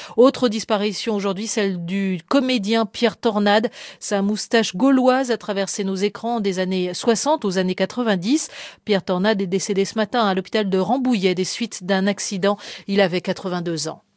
Autre disparition aujourd'hui, celle du comédien Pierre Tornade. Sa moustache gauloise a traversé nos écrans des années 60 aux années 90. Pierre Tornade est décédé ce matin à l'hôpital de Rambouillet des suites d'un accident. Il avait 82 ans.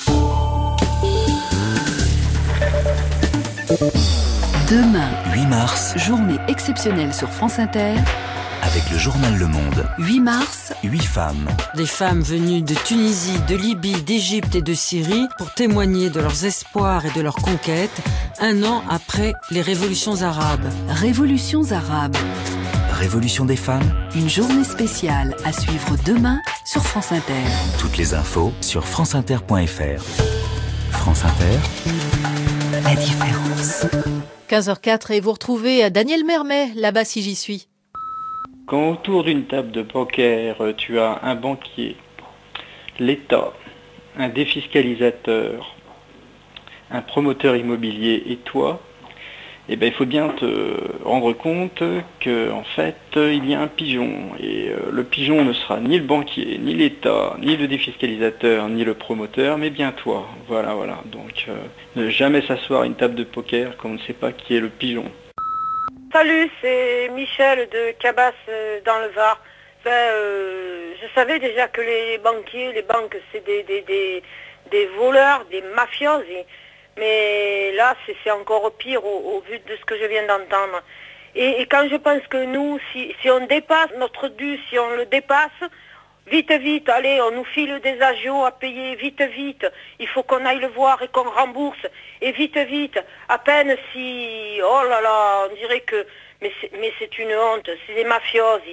Demain, 8 mars, journée exceptionnelle sur France Inter. avec le journal Le Monde. 8 mars, 8 femmes. Des femmes venues de Tunisie, de Libye, d'Égypte et de Syrie pour témoigner de leurs espoirs et de leurs conquêtes, un an après les révolutions arabes. Révolutions arabes. Révolution des femmes. Une journée spéciale à suivre demain sur France Inter. Toutes les infos sur franceinter.fr. France Inter. La différence. 15h04 et vous retrouvez Daniel Mermet, là-bas si j'y suis. Quand autour d'une table de poker, tu as un banquier, l'État, un défiscalisateur, un promoteur immobilier et toi, eh ben, il faut bien te rendre compte qu'en fait, il y a un pigeon. Et le pigeon ne sera ni le banquier, ni l'État, ni le défiscalisateur, ni le promoteur, mais bien toi. Voilà. Donc, ne jamais s'asseoir à une table de poker quand on ne sait pas qui est le pigeon. Salut, c'est Michel de Cabas dans le Var. Je savais déjà que les banquiers, les banques, c'est des voleurs, des mafios. Mais là, c'est encore pire au vu de ce que je viens d'entendre. Et quand je pense que nous, si on dépasse notre dû, si on le dépasse, vite, allez, on nous file des agios à payer, vite, il faut qu'on aille le voir et qu'on rembourse, et vite, à peine si, oh là là, on dirait que, mais c'est une honte, c'est des mafiosi,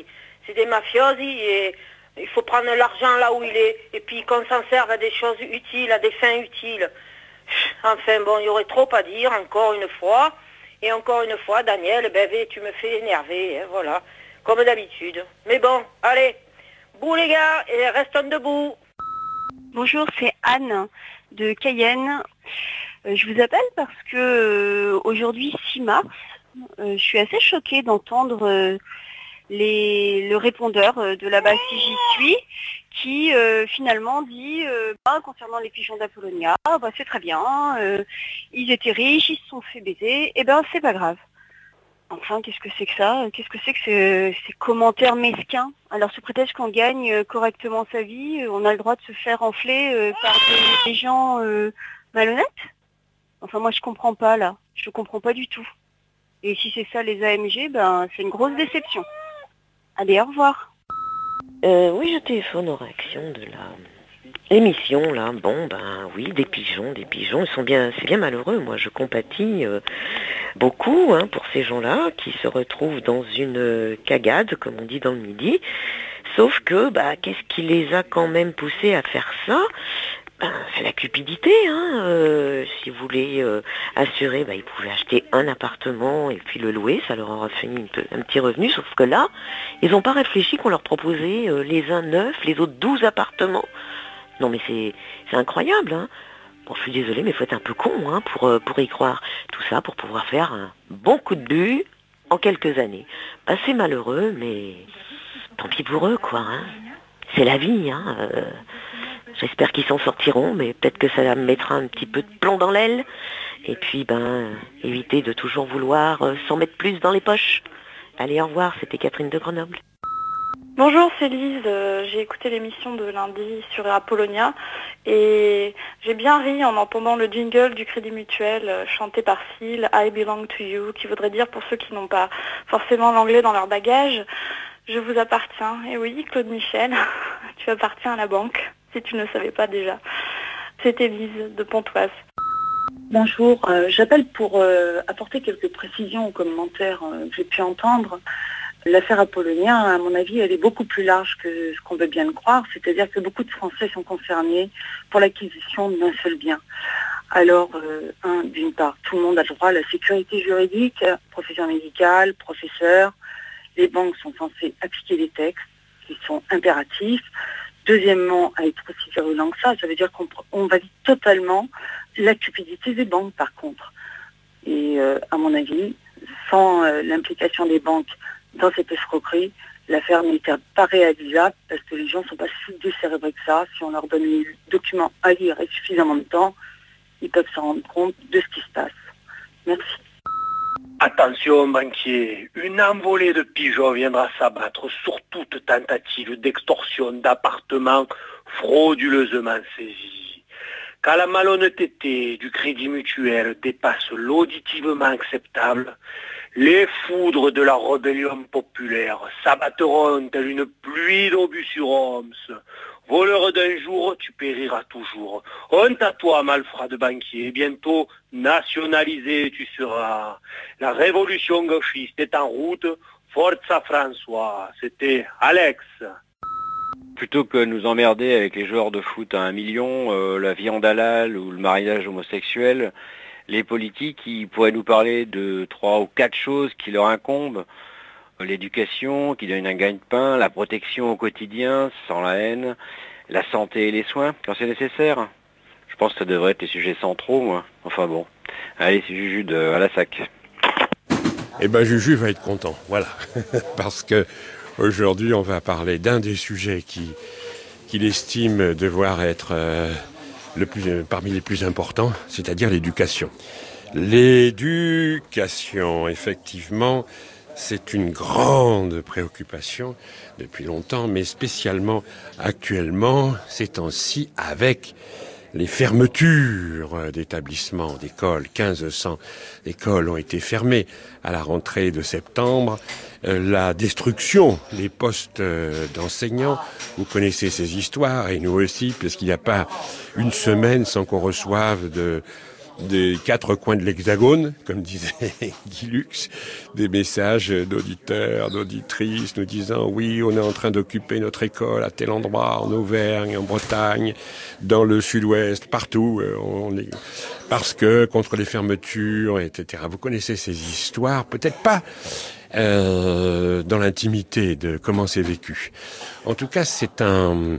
et il faut prendre l'argent là où il est, et puis qu'on s'en serve à des choses utiles, à des fins utiles. Enfin bon, il y aurait trop à dire, encore une fois, Daniel, tu me fais énerver, hein, voilà, comme d'habitude. Mais bon, allez, bouh les gars, et restons debout. Bonjour, c'est Anne de Cayenne. Je vous appelle parce que aujourd'hui, 6 mars, je suis assez choquée d'entendre le répondeur de là-bas si j'y suis, qui finalement dit concernant les pigeons d'Apollonia, c'est très bien, ils étaient riches, ils se sont fait baiser, et c'est pas grave. Enfin, qu'est-ce que c'est que ça? Qu'est-ce que c'est que ces commentaires mesquins? Alors, sous prétexte qu'on gagne correctement sa vie, on a le droit de se faire enfler par des gens malhonnêtes? Enfin, moi, je comprends pas, là. Je comprends pas du tout. Et si c'est ça, les AMG, c'est une grosse déception. Allez, au revoir. Oui, je téléphone aux réactions de l'émission, là. Oui, des pigeons, c'est bien malheureux. Moi, je compatis beaucoup pour ces gens-là qui se retrouvent dans une cagade, comme on dit dans le Midi. Sauf que, qu'est-ce qui les a quand même poussés à faire ça? C'est la cupidité, si vous voulez assurer, ils pouvaient acheter un appartement et puis le louer, ça leur aura fait un petit revenu, sauf que là, ils n'ont pas réfléchi qu'on leur proposait les uns 9, les autres 12 appartements. Non mais c'est incroyable, Bon, je suis désolée, mais il faut être un peu con pour y croire. Tout ça pour pouvoir faire un bon coup de but en quelques années. C'est malheureux, mais tant pis pour eux, quoi. C'est la vie, J'espère qu'ils s'en sortiront, mais peut-être que ça mettra un petit peu de plomb dans l'aile. Et puis, éviter de toujours vouloir s'en mettre plus dans les poches. Allez, au revoir, c'était Catherine de Grenoble. Bonjour, c'est Lise. J'ai écouté l'émission de lundi sur Apollonia et j'ai bien ri en entendant le jingle du Crédit Mutuel chanté par Phil, I Belong to You, qui voudrait dire, pour ceux qui n'ont pas forcément l'anglais dans leur bagage, je vous appartiens. Et oui, Claude Michel, tu appartiens à la banque, si tu ne le savais pas déjà. C'était Lise de Pontoise. Bonjour, j'appelle pour apporter quelques précisions aux commentaires que j'ai pu entendre. L'affaire Apollonia, à mon avis, elle est beaucoup plus large que ce qu'on veut bien le croire, c'est-à-dire que beaucoup de Français sont concernés pour l'acquisition d'un seul bien. Alors, d'une part, tout le monde a le droit à la sécurité juridique, profession médicale, professeur. Les banques sont censées appliquer des textes qui sont impératifs. Deuxièmement, à être aussi virulent que ça veut dire qu'on valide totalement la cupidité des banques, par contre. Et à mon avis, sans l'implication des banques dans cette escroquerie, l'affaire n'était pas réalisable parce que les gens ne sont pas si décérébrés que ça. Si on leur donne les documents à lire et suffisamment de temps, ils peuvent se rendre compte de ce qui se passe. Merci. Attention banquier, une envolée de pigeons viendra s'abattre sur toute tentative d'extorsion d'appartements frauduleusement saisis. Quand la malhonnêteté du Crédit Mutuel dépasse l'auditivement acceptable, les foudres de la rébellion populaire s'abattront telle une pluie d'obus sur Homs. Voleur d'un jour, tu périras toujours. Honte à toi, malfrat de banquier. Bientôt nationalisé tu seras. La révolution gauchiste est en route. Forza François. C'était Alex. Plutôt que de nous emmerder avec les joueurs de foot à 1 million, la viande halal ou le mariage homosexuel, les politiques ils pourraient nous parler de 3 ou 4 choses qui leur incombent. L'éducation qui donne un gagne-pain, la protection au quotidien sans la haine, la santé et les soins quand c'est nécessaire. Je pense que ça devrait être les sujets centraux, moi. Enfin bon. Allez, c'est Juju de Alassac. Eh ben Juju va être content, voilà. Parce que aujourd'hui on va parler d'un des sujets qu'il estime devoir être parmi les plus importants, c'est-à-dire l'éducation. L'éducation, effectivement, c'est une grande préoccupation depuis longtemps, mais spécialement actuellement, ces temps-ci, avec les fermetures d'établissements, d'écoles. 1500 écoles ont été fermées à la rentrée de septembre. La destruction des postes d'enseignants, vous connaissez ces histoires, et nous aussi, parce qu'il n'y a pas une semaine sans qu'on reçoive des 4 coins de l'Hexagone, comme disait Guy Lux, des messages d'auditeurs, d'auditrices nous disant oui, on est en train d'occuper notre école à tel endroit, en Auvergne, en Bretagne, dans le sud-ouest, partout, parce que contre les fermetures, etc. Vous connaissez ces histoires, peut-être pas dans l'intimité de comment c'est vécu. En tout cas, c'est un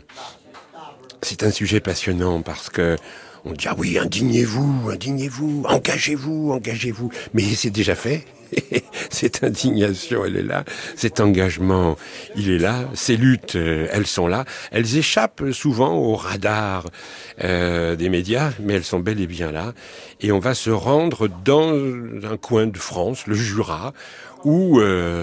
sujet passionnant parce que on dit, ah oui, indignez-vous, engagez-vous. Mais c'est déjà fait. Cette indignation, elle est là. Cet engagement, il est là. Ces luttes, elles sont là. Elles échappent souvent au radar des médias, mais elles sont bel et bien là. Et on va se rendre dans un coin de France, le Jura, où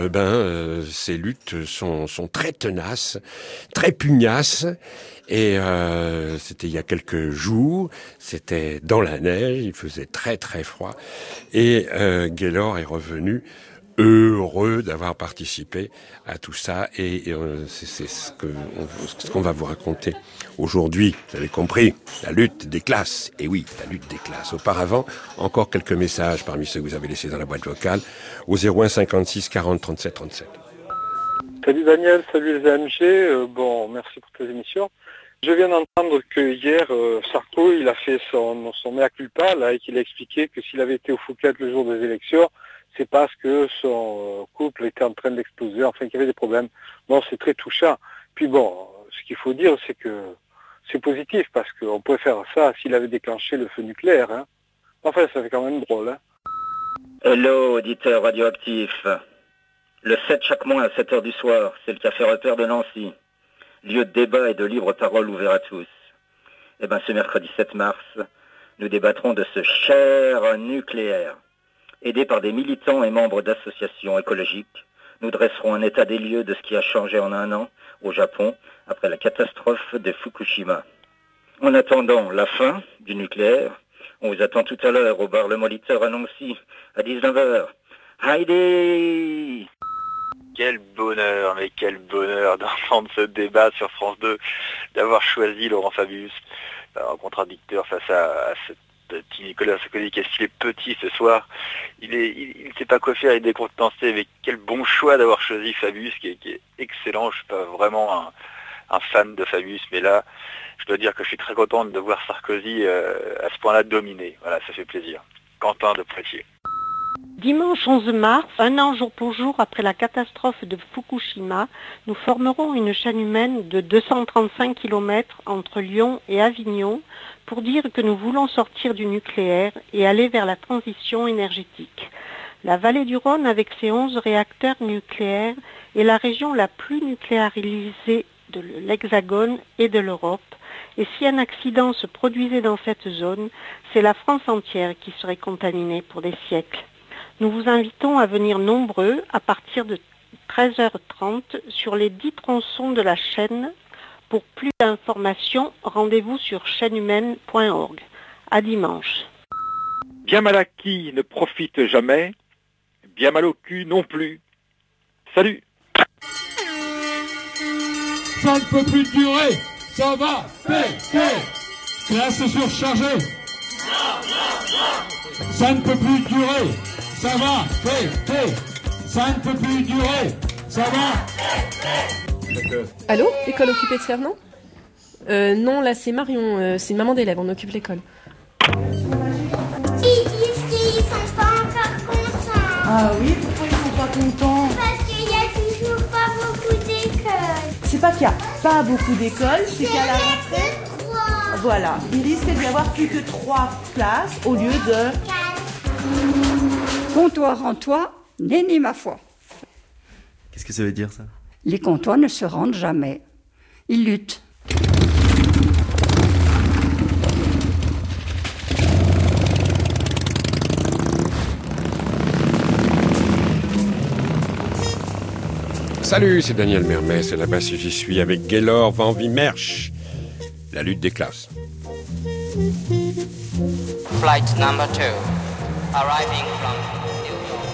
ces luttes sont très tenaces, très pugnaces. Et c'était il y a quelques jours, c'était dans la neige, il faisait très très froid. Et Gaylor est revenu heureux d'avoir participé à tout ça. Et c'est ce qu'on va vous raconter aujourd'hui. Vous avez compris, la lutte des classes. Et oui, la lutte des classes. Auparavant, encore quelques messages parmi ceux que vous avez laissés dans la boîte vocale au 01 56 40 37 37. Salut Daniel, salut les AMG. Merci pour tes émissions. Je viens d'entendre que hier, Sarko, il a fait son mea culpa, là, et qu'il a expliqué que s'il avait été au Fouquet le jour des élections, c'est parce que son couple était en train d'exploser, enfin qu'il y avait des problèmes. Bon, c'est très touchant. Puis bon, ce qu'il faut dire, c'est que c'est positif, parce qu'on pourrait faire ça s'il avait déclenché le feu nucléaire. Hein. Enfin, ça fait quand même drôle. Hein. Hello, auditeur radioactif. Le 7 chaque mois à 7h du soir, c'est le Café Repère de Nancy. Lieu de débat et de libre parole ouvert à tous. Eh bien, ce mercredi 7 mars, nous débattrons de ce cher nucléaire. Aidés par des militants et membres d'associations écologiques, nous dresserons un état des lieux de ce qui a changé en un an au Japon après la catastrophe de Fukushima. En attendant la fin du nucléaire, on vous attend tout à l'heure au bar Le Moliteur à Nancy à 19h. Heidi! Quel bonheur d'entendre ce débat sur France 2, d'avoir choisi Laurent Fabius en contradicteur face à ce petit Nicolas Sarkozy qui est petit ce soir. Il ne sait pas quoi faire, il est décontenancé, mais quel bon choix d'avoir choisi Fabius qui est excellent. Je ne suis pas vraiment un fan de Fabius, mais là, je dois dire que je suis très contente de voir Sarkozy à ce point-là dominer. Voilà, ça fait plaisir. Quentin de Poitiers. Dimanche 11 mars, un an jour pour jour après la catastrophe de Fukushima, nous formerons une chaîne humaine de 235 km entre Lyon et Avignon pour dire que nous voulons sortir du nucléaire et aller vers la transition énergétique. La vallée du Rhône, avec ses 11 réacteurs nucléaires, est la région la plus nucléarisée de l'Hexagone et de l'Europe. Et si un accident se produisait dans cette zone, c'est la France entière qui serait contaminée pour des siècles. Nous vous invitons à venir nombreux à partir de 13h30 sur les 10 tronçons de la chaîne. Pour plus d'informations, rendez-vous sur chaînehumaine.org. À dimanche. Bien mal acquis ne profite jamais, bien mal au cul non plus. Salut. Ça ne peut plus durer, ça va péter. Classe surchargée. Ça ne peut plus durer, ça va péter. Ça ne peut plus durer, ça va. Allô, école occupée de Cernan ? Non, là c'est Marion, c'est une maman d'élève, on occupe l'école. Ils disent qu'ils sont pas encore contents. Ah oui, pourquoi ils sont pas contents? Parce qu'il y a toujours pas beaucoup d'écoles. C'est pas qu'il y a pas beaucoup d'écoles, c'est qu'à la rentrée, voilà, il risque d'y avoir plus que 3 classes au lieu de 4. Comptoir en toi, nenni ma foi. Qu'est-ce que ça veut dire ça? Les comptoirs ne se rendent jamais. Ils luttent. Salut, c'est Daniel Mermès, et là-bas si j'y suis avec Gaylor Van Wimmersch. La lutte des classes. Flight number 2, arriving from New York.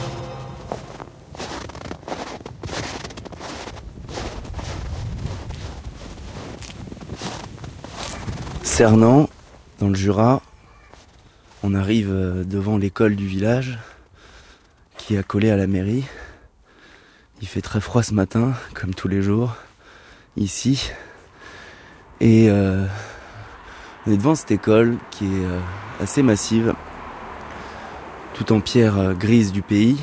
Cernan, dans le Jura, on arrive devant l'école du village qui est accolée à la mairie. Il fait très froid ce matin, comme tous les jours, ici. Et on est devant cette école qui est assez massive, tout en pierre grise du pays.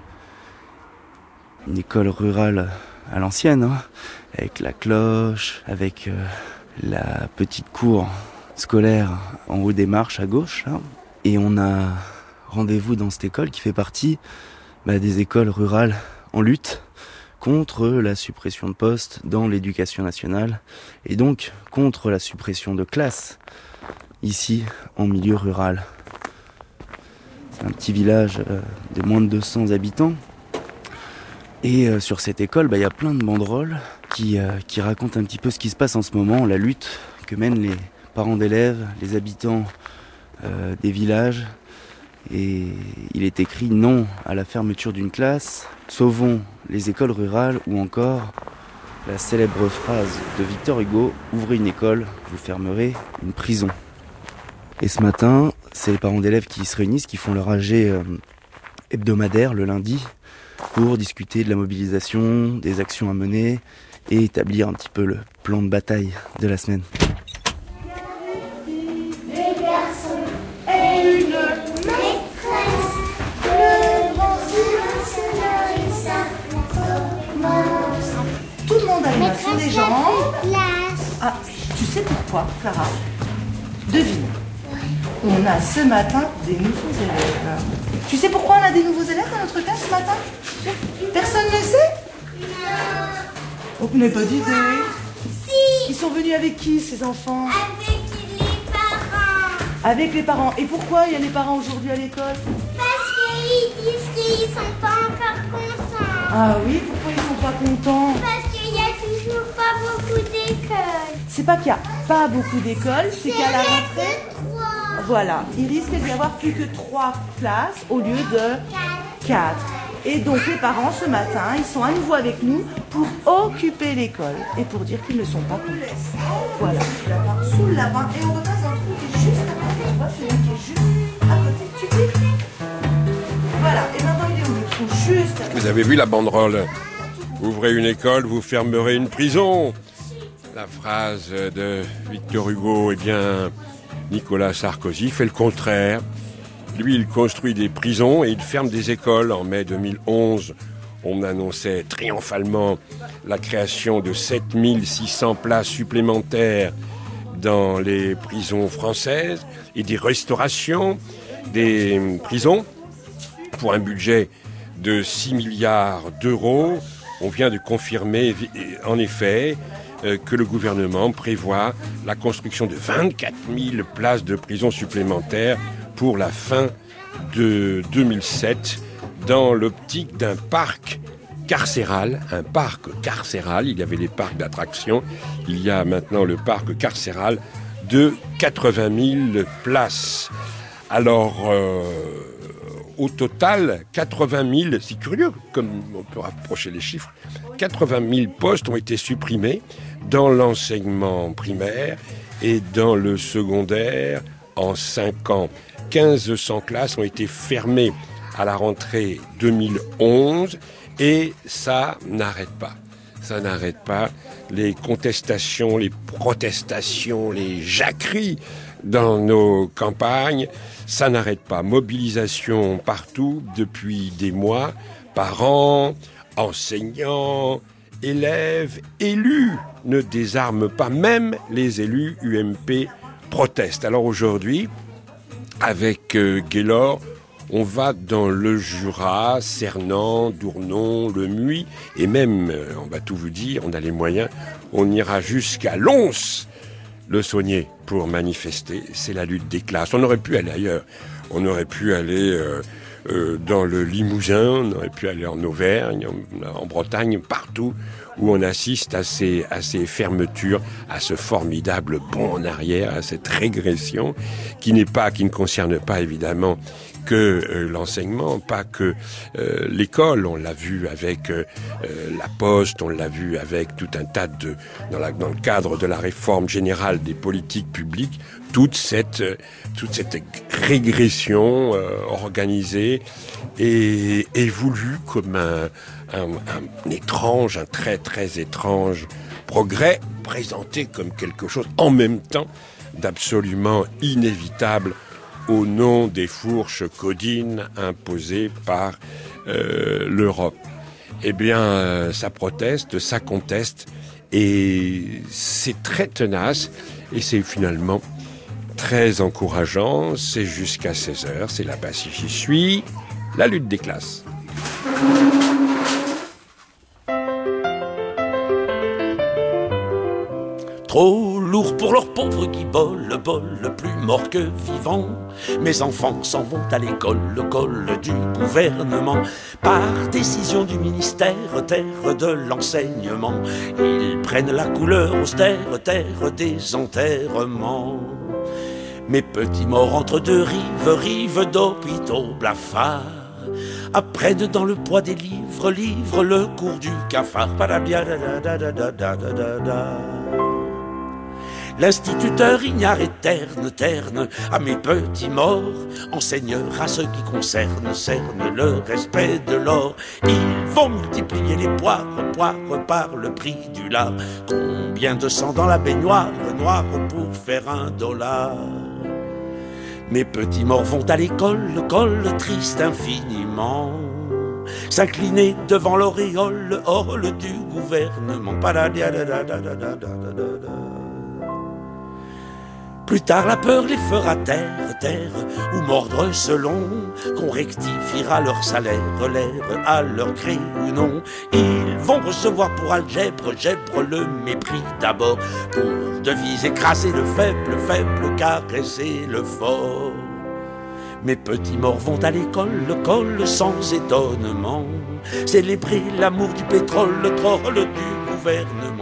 Une école rurale à l'ancienne, hein, avec la cloche, avec la petite cour scolaire en haut des marches à gauche. Là. Et on a rendez-vous dans cette école qui fait partie des écoles rurales en lutte contre la suppression de postes dans l'éducation nationale et donc contre la suppression de classes ici en milieu rural. C'est un petit village de moins de 200 habitants et sur cette école, y a plein de banderoles qui racontent un petit peu ce qui se passe en ce moment, la lutte que mènent les parents d'élèves, les habitants des villages. Et il est écrit non à la fermeture d'une classe, sauvons les écoles rurales ou encore la célèbre phrase de Victor Hugo, ouvrez une école, vous fermerez une prison. Et ce matin, c'est les parents d'élèves qui se réunissent, qui font leur AG hebdomadaire le lundi pour discuter de la mobilisation, des actions à mener et établir un petit peu le plan de bataille de la semaine. Les gens. Ah, tu sais pourquoi, Clara? Devine. On a ce matin des nouveaux élèves. Tu sais pourquoi on a des nouveaux élèves dans notre classe ce matin? Personne ne sait? Non. Vous n'avez pas d'idée? Si. Ils sont venus avec qui, ces enfants? Avec les parents. Avec les parents. Et pourquoi il y a les parents aujourd'hui à l'école? Parce qu'ils disent qu'ils sont pas encore contents. Ah oui, pourquoi ils sont pas contents? Parce qu'il y a toujours pas beaucoup d'écoles. C'est pas qu'il y a pas beaucoup d'écoles, c'est qu'à la rentrée, voilà, il risque d'y avoir plus que 3 classes au lieu de 4. Et donc les parents ce matin, ils sont à nouveau avec nous pour occuper l'école et pour dire qu'ils ne sont pas contents. Voilà, sous le lapin et on repasse dans le trou qui est juste à côté. On voit celui qui est juste à côté. Tu cliques. Voilà, et maintenant il est où le trou? Juste à côté. Vous avez vu la banderole? Ouvrez une école, vous fermerez une prison. La phrase de Victor Hugo, Nicolas Sarkozy fait le contraire. Lui, il construit des prisons et il ferme des écoles. En mai 2011, on annonçait triomphalement la création de 7600 places supplémentaires dans les prisons françaises et des restaurations des prisons pour un budget de 6 milliards d'euros. On vient de confirmer, en effet, que le gouvernement prévoit la construction de 24 000 places de prison supplémentaires pour la fin de 2007 dans l'optique d'un parc carcéral, un parc carcéral. Il y avait les parcs d'attractions, il y a maintenant le parc carcéral de 80 000 places. Alors, au total, 80 000, c'est curieux, comme on peut rapprocher les chiffres, 80 000 postes ont été supprimés dans l'enseignement primaire et dans le secondaire en 5 ans. 1500 classes ont été fermées à la rentrée 2011 et ça n'arrête pas. Ça n'arrête pas. Les contestations, les protestations, les jacqueries dans nos campagnes, ça n'arrête pas. Mobilisation partout depuis des mois, parents, enseignants, élèves, élus ne désarment pas. Même les élus UMP protestent. Alors aujourd'hui, avec Gaylor, on va dans le Jura, Cernan, Dournon, le Muy, et même, on va tout vous dire, on a les moyens, on ira jusqu'à Lons, le Saunier, pour manifester. C'est la lutte des classes. On aurait pu aller ailleurs. On aurait pu aller dans le Limousin, on aurait pu aller en Auvergne, en Bretagne, partout où on assiste à ces fermetures, à ce formidable bond en arrière, à cette régression qui ne concerne pas évidemment que l'enseignement, pas que l'école. On l'a vu avec la Poste, on l'a vu avec tout un tas dans le cadre de la réforme générale des politiques publiques, toute cette régression organisée et voulue comme un étrange, un très très étrange progrès, présenté comme quelque chose en même temps d'absolument inévitable au nom des fourches codines imposées par l'Europe. Eh bien, ça proteste, ça conteste, et c'est très tenace, et c'est finalement très encourageant. C'est jusqu'à 16h, c'est là-bas si j'y suis, la lutte des classes. Trop lourd pour leurs pauvres guiboles, plus morts que vivants. Mes enfants s'en vont à l'école, le col du gouvernement. Par décision du ministère, terre de l'enseignement, ils prennent la couleur austère, terre des enterrements. Mes petits morts entre deux rives d'hôpitaux blafards, apprennent dans le poids des livres le cours du cafard. L'instituteur ignare et terne à mes petits morts, enseignera ce qui cerne le respect de l'or. Ils vont multiplier les poires par le prix du lard. Combien de sang dans la baignoire noire pour faire $1? Mes petits morts vont à l'école, le col triste infiniment, s'incliner devant l'auréole du gouvernement. Plus tard la peur les fera taire, ou mordre selon qu'on rectifiera leur salaire, l'air à leur gré ou non. Ils vont recevoir pour algèbre, le mépris d'abord, pour devise écraser le faible, caresser le fort. Mes petits morts vont à l'école, le col sans étonnement, célébrer l'amour du pétrole, le troll du gouvernement.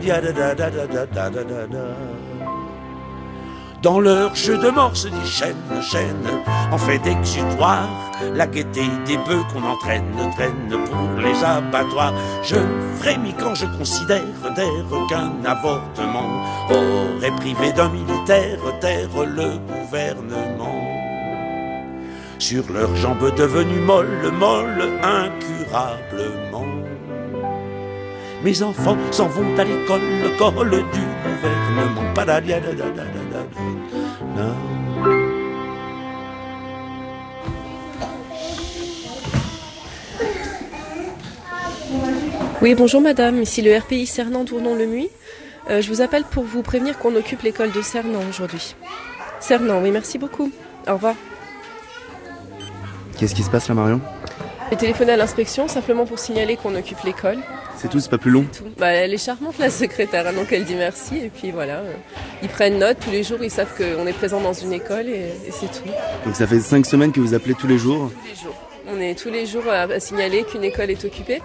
Dans leur jeu de mort se déchaîne, en fait d'exutoire, la gaieté des bœufs qu'on entraîne pour les abattoirs. Je frémis quand je considère qu'un avortement aurait privé d'un militaire le gouvernement. Sur leurs jambes devenues molles, incurablement. Mes enfants s'en vont à l'école, le col du gouvernement. Oui, bonjour madame, ici le RPI Cernan-Dournon-le-Muy. Je vous appelle pour vous prévenir qu'on occupe l'école de Cernan aujourd'hui. Cernan, oui, merci beaucoup. Au revoir. Qu'est-ce qui se passe là, Marion? J'ai téléphoné à l'inspection simplement pour signaler qu'on occupe l'école. C'est tout, c'est pas plus long? Elle est charmante, la secrétaire, hein, donc elle dit merci. Et puis voilà, ils prennent note tous les jours, ils savent qu'on est présent dans une école et c'est tout. Donc ça fait 5 semaines que vous appelez tous les jours? Tous les jours. On est tous les jours à signaler qu'une école est occupée.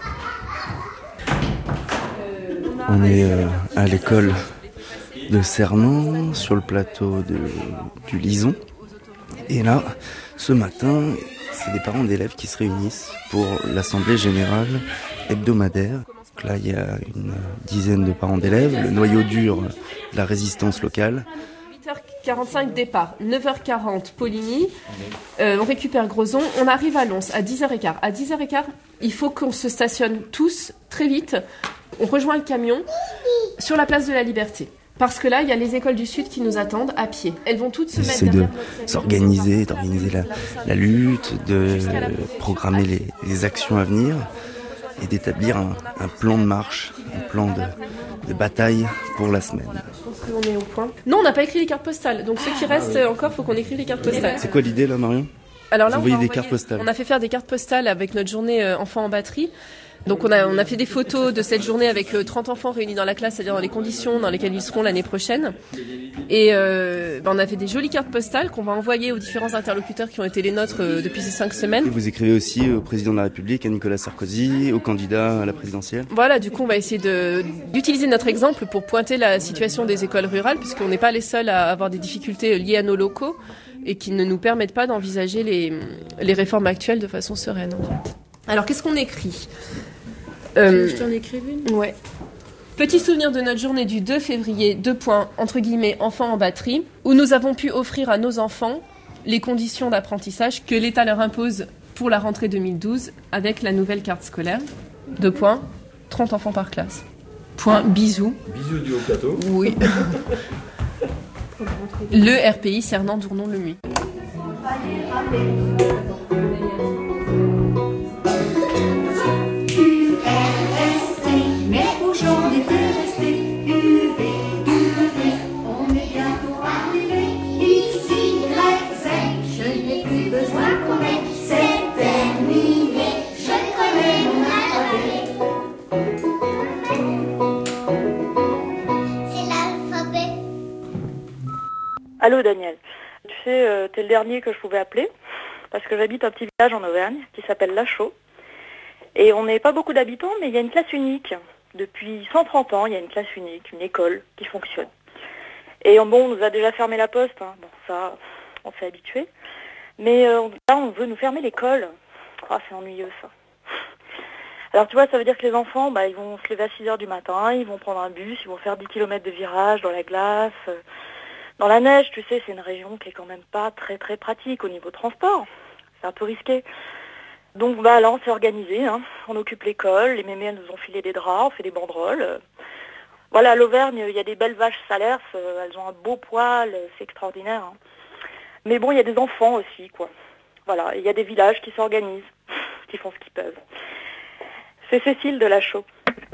On est à l'école de Cernan, sur le plateau du Lison. Et là, ce matin, c'est des parents d'élèves qui se réunissent pour l'assemblée générale hebdomadaire. Donc là, il y a une dizaine de parents d'élèves, le noyau dur de la résistance locale. 8h45 départ, 9h40 Poligny, on récupère Grozon, on arrive à Lons à 10h15. À 10h15, il faut qu'on se stationne tous très vite. On rejoint le camion sur la place de la Liberté. Parce que là, il y a les écoles du Sud qui nous attendent à pied. Elles vont toutes se mettre derrière notre camion. S'organiser, d'organiser la lutte, de programmer les actions à venir et d'établir un plan de marche, un plan de bataille pour la semaine. Je pense qu'on est au point. Non, on n'a pas écrit les cartes postales. Donc ceux qui restent encore, il faut qu'on écrive les cartes postales. C'est quoi l'idée là, Marion? Alors là, des cartes postales. On a fait faire des cartes postales avec notre journée enfants en batterie. Donc on a fait des photos de cette journée avec 30 enfants réunis dans la classe, c'est-à-dire dans les conditions dans lesquelles ils seront l'année prochaine. Et on a fait des jolies cartes postales qu'on va envoyer aux différents interlocuteurs qui ont été les nôtres depuis ces 5 semaines. Et vous écrivez aussi au président de la République, à Nicolas Sarkozy, au candidat à la présidentielle. Voilà, du coup on va essayer d'utiliser notre exemple pour pointer la situation des écoles rurales, puisqu'on n'est pas les seuls à avoir des difficultés liées à nos locaux et qui ne nous permettent pas d'envisager les réformes actuelles de façon sereine. Alors qu'est-ce qu'on écrit? Je t'en écris une? Ouais. Petit souvenir de notre journée du 2 février, entre guillemets, enfants en batterie, où nous avons pu offrir à nos enfants les conditions d'apprentissage que l'État leur impose pour la rentrée 2012 avec la nouvelle carte scolaire. 30 enfants par classe. Bisous. Bisous du Haut-Plateau. Oui. Le RPI Cernan Dournon-Lemuy. Allô Daniel, tu sais, t'es le dernier que je pouvais appeler, parce que j'habite un petit village en Auvergne qui s'appelle Lachaud. Et on n'est pas beaucoup d'habitants, mais il y a une classe unique. Depuis 130 ans, il y a une classe unique, une école qui fonctionne. Et on nous a déjà fermé la poste, hein. Bon ça, on s'est habitué. Mais là, on veut nous fermer l'école. Ah, c'est ennuyeux ça. Alors tu vois, ça veut dire que les enfants, ils vont se lever à 6h du matin, ils vont prendre un bus, ils vont faire 10 km de virage dans la glace... Dans la neige, tu sais, c'est une région qui est quand même pas très très pratique au niveau transport. C'est un peu risqué. Donc là, on s'est organisé, hein. On occupe l'école, les mémés nous ont filé des draps, on fait des banderoles. Voilà, à l'Auvergne, il y a des belles vaches salers, elles ont un beau poil, c'est extraordinaire. Hein. Mais bon, il y a des enfants aussi, quoi. Voilà, il y a des villages qui s'organisent, qui font ce qu'ils peuvent. C'est Cécile de Lachaud.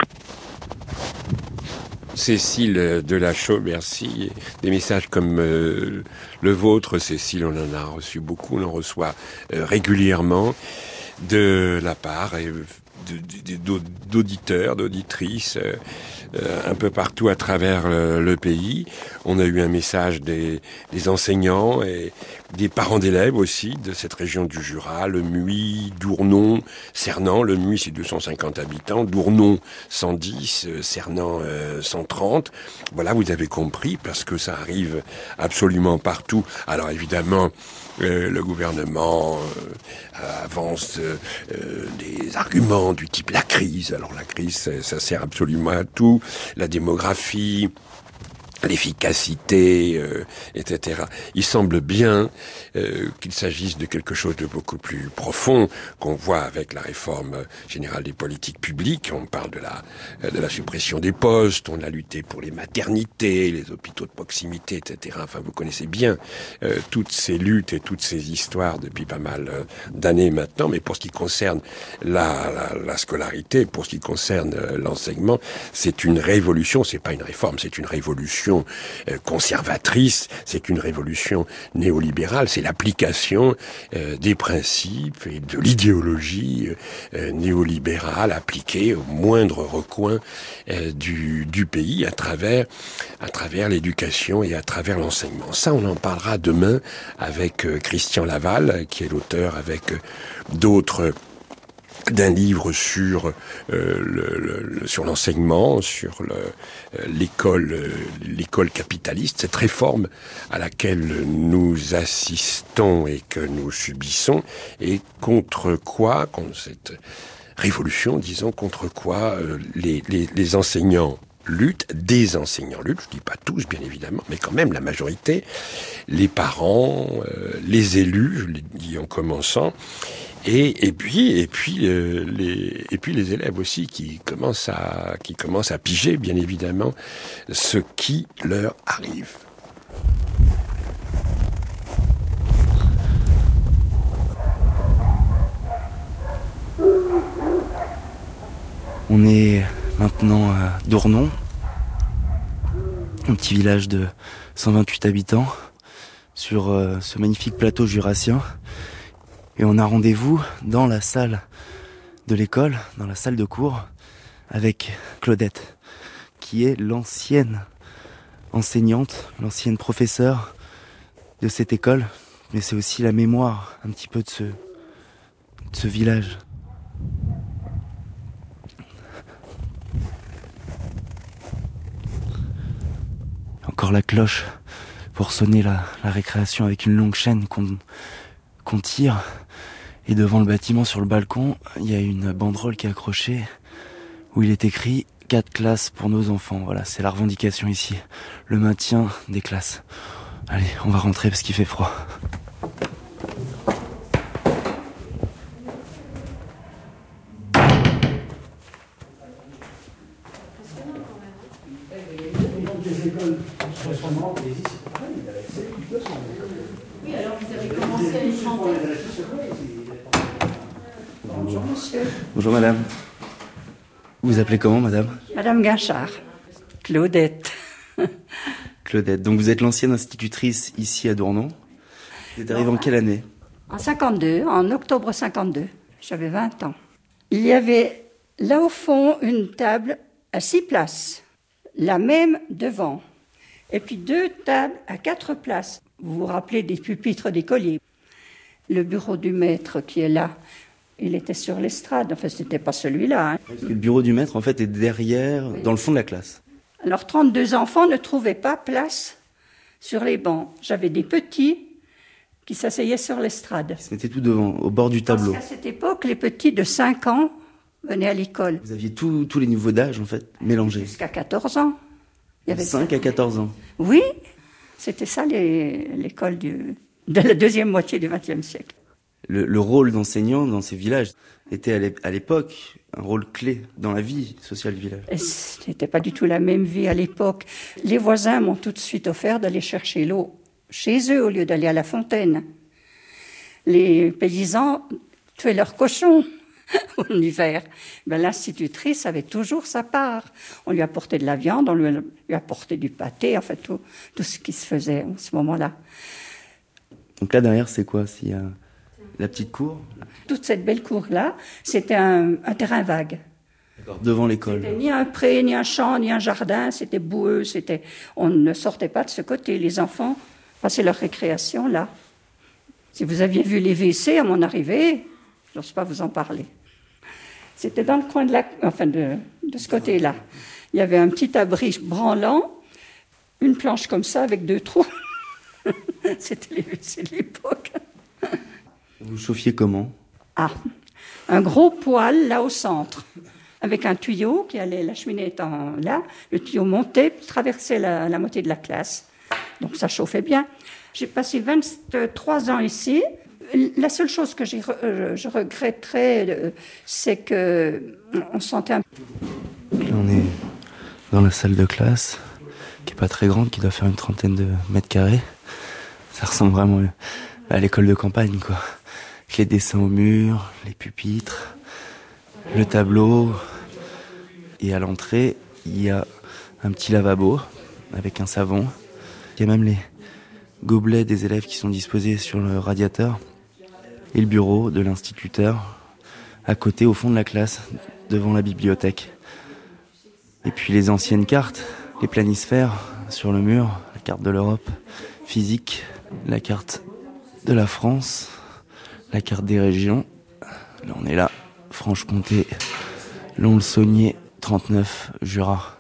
Cécile de Lachaud, merci. Des messages comme le vôtre, Cécile, on en a reçu beaucoup, on en reçoit régulièrement de la part d'auditeurs, d'auditrices, un peu partout à travers le pays. On a eu un message des enseignants et des parents d'élèves aussi de cette région du Jura, Lemuy, Dournon, Cernan. Lemuy, c'est 250 habitants, Dournon, 110, Cernan, 130. Voilà, vous avez compris, parce que ça arrive absolument partout. Alors évidemment, le gouvernement avance des arguments du type la crise. Alors la crise, ça sert absolument à tout. La démographie, l'efficacité, etc. Il semble bien qu'il s'agisse de quelque chose de beaucoup plus profond qu'on voit avec la réforme générale des politiques publiques. On parle de la suppression des postes, on a lutté pour les maternités, les hôpitaux de proximité, etc. Enfin, vous connaissez bien toutes ces luttes et toutes ces histoires depuis pas mal d'années maintenant. Mais pour ce qui concerne la scolarité, pour ce qui concerne l'enseignement, c'est une révolution. C'est pas une réforme, c'est une révolution révolution conservatrice, c'est qu'une révolution néolibérale, c'est l'application des principes et de l'idéologie néolibérale appliquée au moindre recoin du pays à travers l'éducation et à travers l'enseignement. Ça, on en parlera demain avec Christian Laval, qui est l'auteur avec d'autres d'un livre sur sur l'enseignement, sur l'école capitaliste, cette réforme à laquelle nous assistons et que nous subissons, et contre cette révolution, disons, contre quoi les enseignants luttent, des enseignants luttent, je dis pas tous bien évidemment, mais quand même la majorité, les parents, les élus, je l'ai dit en commençant, et puis les élèves aussi qui commencent à piger bien évidemment ce qui leur arrive. On est maintenant à Dournon, un petit village de 128 habitants, sur ce magnifique plateau jurassien. Et on a rendez-vous dans la salle de l'école, dans la salle de cours, avec Claudette, qui est l'ancienne enseignante, l'ancienne professeure de cette école. Mais c'est aussi la mémoire un petit peu de ce village. Encore la cloche pour sonner la récréation avec une longue chaîne qu'on tire. Et devant le bâtiment, sur le balcon, il y a une banderole qui est accrochée où il est écrit 4 classes pour nos enfants. Voilà, c'est la revendication ici. Le maintien des classes. Allez, on va rentrer parce qu'il fait froid. Oui, alors vous avez commencé à les chanter. Bonjour monsieur. Bonjour madame. Vous vous appelez comment madame? Madame Gachard. Claudette. Claudette. Donc vous êtes l'ancienne institutrice ici à Dournon. Vous êtes arrivée en quelle année? En 52, en octobre 52. J'avais 20 ans. Il y avait là au fond une table à 6 places. La même devant. Et puis 2 tables à 4 places. Vous vous rappelez des pupitres d'écoliers. Le bureau du maître qui est là, il était sur l'estrade. Enfin, c'était pas celui-là. Hein. Parce que le bureau du maître, en fait, est derrière, dans le fond de la classe. Alors, 32 enfants ne trouvaient pas place sur les bancs. J'avais des petits qui s'asseyaient sur l'estrade. Ils se mettaient tout devant, au bord du tableau. Parce qu'à cette époque, les petits de 5 ans venaient à l'école. Vous aviez tous les niveaux d'âge, en fait, mélangés. Jusqu'à 14 ans. Il y avait 5 à 14 ans. Oui, c'était ça l'école de la deuxième moitié du XXe siècle. Le rôle d'enseignant dans ces villages était à l'époque un rôle clé dans la vie sociale du village. Et ce n'était pas du tout la même vie à l'époque. Les voisins m'ont tout de suite offert d'aller chercher l'eau chez eux au lieu d'aller à la fontaine. Les paysans tuaient leurs cochons en hiver. Ben, l'institutrice avait toujours sa part. On lui apportait de la viande, on lui apportait du pâté, en fait tout ce qui se faisait en ce moment-là. Donc là derrière c'est quoi? S'il y a la petite cour? Toute cette belle cour-là, c'était un terrain vague. D'accord, devant l'école. C'était ni un pré, ni un champ, ni un jardin, c'était boueux, on ne sortait pas de ce côté. Les enfants passaient leur récréation là. Si vous aviez vu les WC à mon arrivée, je n'ose pas vous en parler. C'était dans le coin de ce côté-là. Il y avait un petit abri branlant, une planche comme ça avec 2 trous. C'était les WC de l'époque. Vous chauffiez comment? Ah, un gros poêle là au centre, avec un tuyau qui allait, la cheminée étant là, le tuyau montait puis traversait la moitié de la classe. Donc ça chauffait bien. J'ai passé 23 ans ici. La seule chose que je regretterais, c'est qu'on sentait un... Là, on est dans la salle de classe, qui est pas très grande, qui doit faire une 30aine de mètres carrés. Ça ressemble vraiment à l'école de campagne, quoi. Avec les dessins au mur, les pupitres, le tableau. Et à l'entrée, il y a un petit lavabo avec un savon. Il y a même les gobelets des élèves qui sont disposés sur le radiateur. Et le bureau de l'instituteur, à côté, au fond de la classe, devant la bibliothèque. Et puis les anciennes cartes, les planisphères sur le mur, la carte de l'Europe physique, la carte de la France, la carte des régions. Là, on est là, Franche-Comté, Lons-le-Saunier, 39, Jura.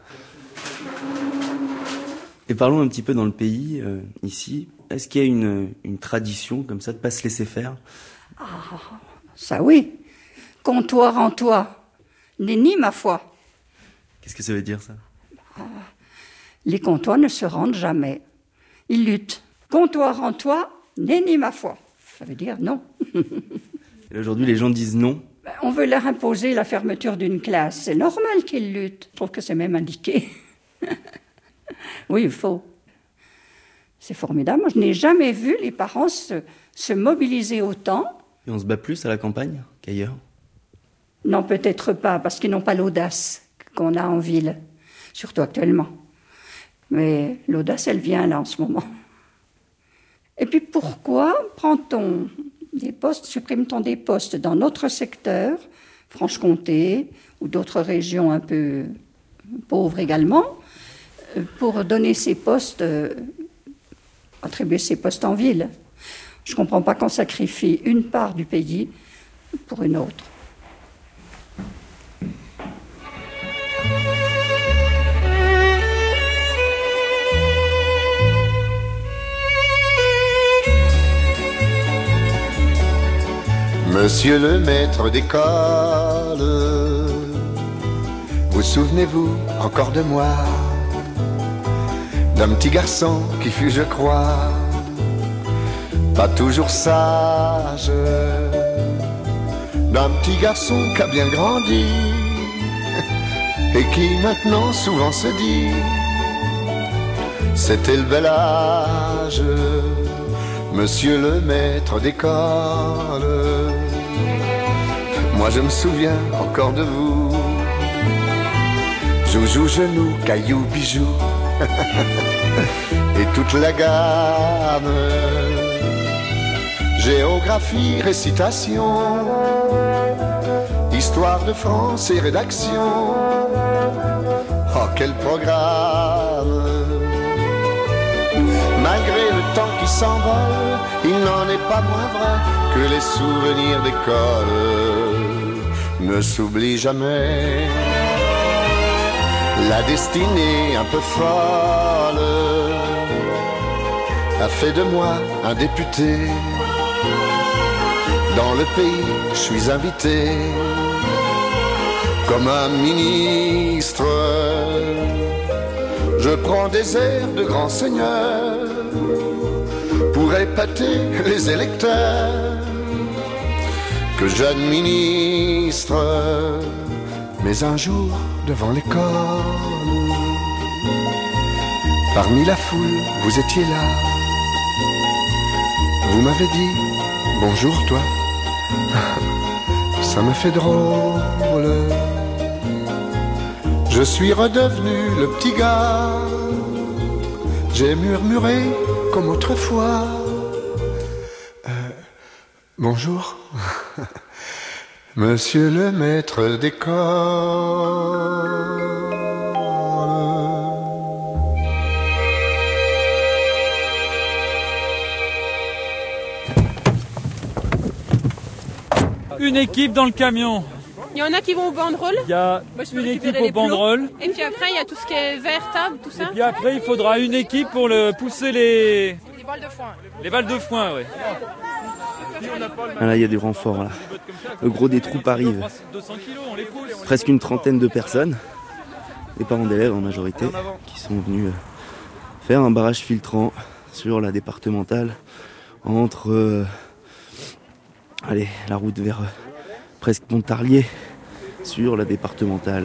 Et parlons un petit peu dans le pays, ici. Est-ce qu'il y a une tradition comme ça de ne pas se laisser faire? Ah, ça oui. Comptoir en toi, nenni ma foi. Qu'est-ce que ça veut dire, ça? Les comptoirs ne se rendent jamais. Ils luttent. Comptoir en toi, nenni ma foi. Ça veut dire non. Et aujourd'hui, les gens disent non. On veut leur imposer la fermeture d'une classe. C'est normal qu'ils luttent. Je trouve que c'est même indiqué. Oui, il faut. C'est formidable. Moi, je n'ai jamais vu les parents se mobiliser autant. Et on se bat plus à la campagne qu'ailleurs? Non, peut-être pas, parce qu'ils n'ont pas l'audace qu'on a en ville, surtout actuellement. Mais l'audace, elle vient là en ce moment. Et puis pourquoi prend-on des postes, supprime-t-on des postes dans notre secteur, Franche-Comté, ou d'autres régions un peu pauvres également, pour donner ces postes, attribuer ces postes en ville? Je ne comprends pas qu'on sacrifie une part du pays pour une autre. Monsieur le maître d'école, vous souvenez-vous encore de moi, d'un petit garçon qui fut, je crois, pas toujours sage, d'un petit garçon qui a bien grandi et qui maintenant souvent se dit c'était le bel âge, monsieur le maître d'école. Moi je me souviens encore de vous, joujou, genou, caillou, bijou et toute la gamme, géographie, récitation, histoire de France et rédaction. Oh quel programme! Malgré le temps qui s'envole, il n'en est pas moins vrai que les souvenirs d'école ne s'oublient jamais. La destinée un peu folle a fait de moi un député. Dans le pays, je suis invité comme un ministre. Je prends des airs de grand seigneur pour épater les électeurs que j'administre. Mais un jour, devant l'école, parmi la foule, vous étiez là. Vous m'avez dit bonjour toi. Ça m'a fait drôle. Je suis redevenu le petit gars. J'ai murmuré comme autrefois. Bonjour, monsieur le maître d'école. Une équipe dans le camion. Il y en a qui vont au banderole. Il y a une équipe au banderole. Et puis après, il y a tout ce qui est verre, table, tout ça. Et puis après, il faudra une équipe pour pousser les balles de foin. Les balles de foin, oui. Ah là, il y a du renfort, là. Le gros des troupes arrive. Presque une trentaine de personnes. Des parents d'élèves en majorité, qui sont venus faire un barrage filtrant sur la départementale entre la route vers presque Pontarlier sur la départementale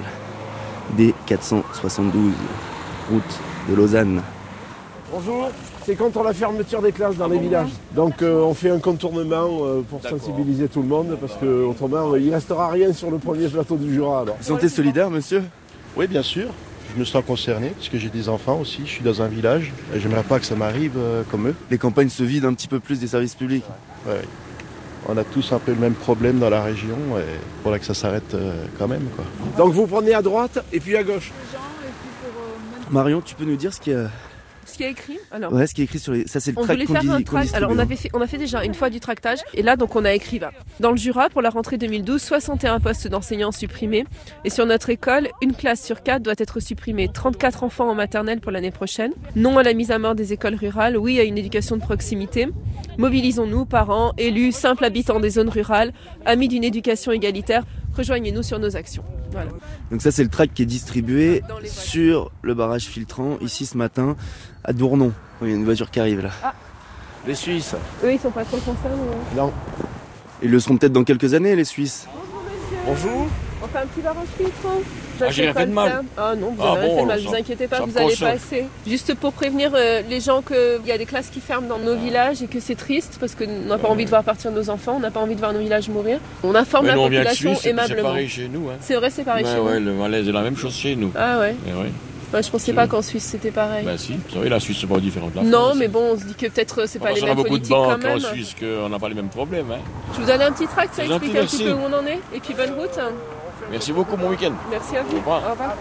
D472, route de Lausanne. Bonjour, c'est contre la fermeture des classes dans les villages. Donc on fait un contournement pour sensibiliser tout le monde parce qu'autrement il ne restera rien sur le premier plateau du Jura. Alors. Vous sentez solidaire, monsieur? Oui, bien sûr. je me sens concerné, parce que j'ai des enfants aussi, je suis dans un village, et j'aimerais pas que ça m'arrive comme eux. Les campagnes se vident un petit peu plus des services publics. Ouais. On a tous un peu le même problème dans la région, et il faudrait que ça s'arrête quand même, quoi. Donc vous prenez à droite et puis à gauche. Marion, tu peux nous dire ce qu'il y a... Ce qui est écrit alors. Ouais, ce qui est écrit sur les... Ça, c'est le on tract voulait faire un tract. Alors, on a fait déjà une fois du tractage. Et là, donc, on a écrit là. Dans le Jura, pour la rentrée 2012, 61 postes d'enseignants supprimés. Et sur notre école, une classe sur 4 doit être supprimée. 34 enfants en maternelle pour l'année prochaine. Non à la mise à mort des écoles rurales. Oui à une éducation de proximité. Mobilisons-nous, parents, élus, simples habitants des zones rurales, amis d'une éducation égalitaire. Rejoignez-nous sur nos actions. Voilà. Donc ça, c'est le tract qui est distribué sur le barrage filtrant, ici ce matin, à Dournon. Il y a une voiture qui arrive là. Ah. Les Suisses. Eux, ils sont pas trop concernés. Non. Ils le seront peut-être dans quelques années, les Suisses. Bonjour. On fait un petit barrage filtrant. J'ai rien fait de mal. Ah non, vous avez rien fait de mal, vous inquiétez pas, vous allez passer. Juste pour prévenir les gens qu'il y a des classes qui ferment dans nos villages et que c'est triste parce qu'on n'a pas envie de voir partir nos enfants, on n'a pas envie de voir nos villages mourir. On informe la population aimablement. C'est pareil chez nous. Hein. C'est vrai, c'est pareil chez nous. Ouais, le malaise est la même chose chez nous. Ah ouais. Ouais. Ouais, je pensais pas qu'en Suisse c'était pareil. Bah si, vous savez, la Suisse c'est pas différent de la France. Non, mais bon, on se dit que peut-être c'est pas les mêmes politiques quand même. On a beaucoup de banques en Suisse qu'on n'a pas les mêmes problèmes. Hein. Je vous donne un petit tract, ça explique un petit peu où on en est. Et puis bonne route. Merci beaucoup, bon week-end. Merci à vous. Au revoir.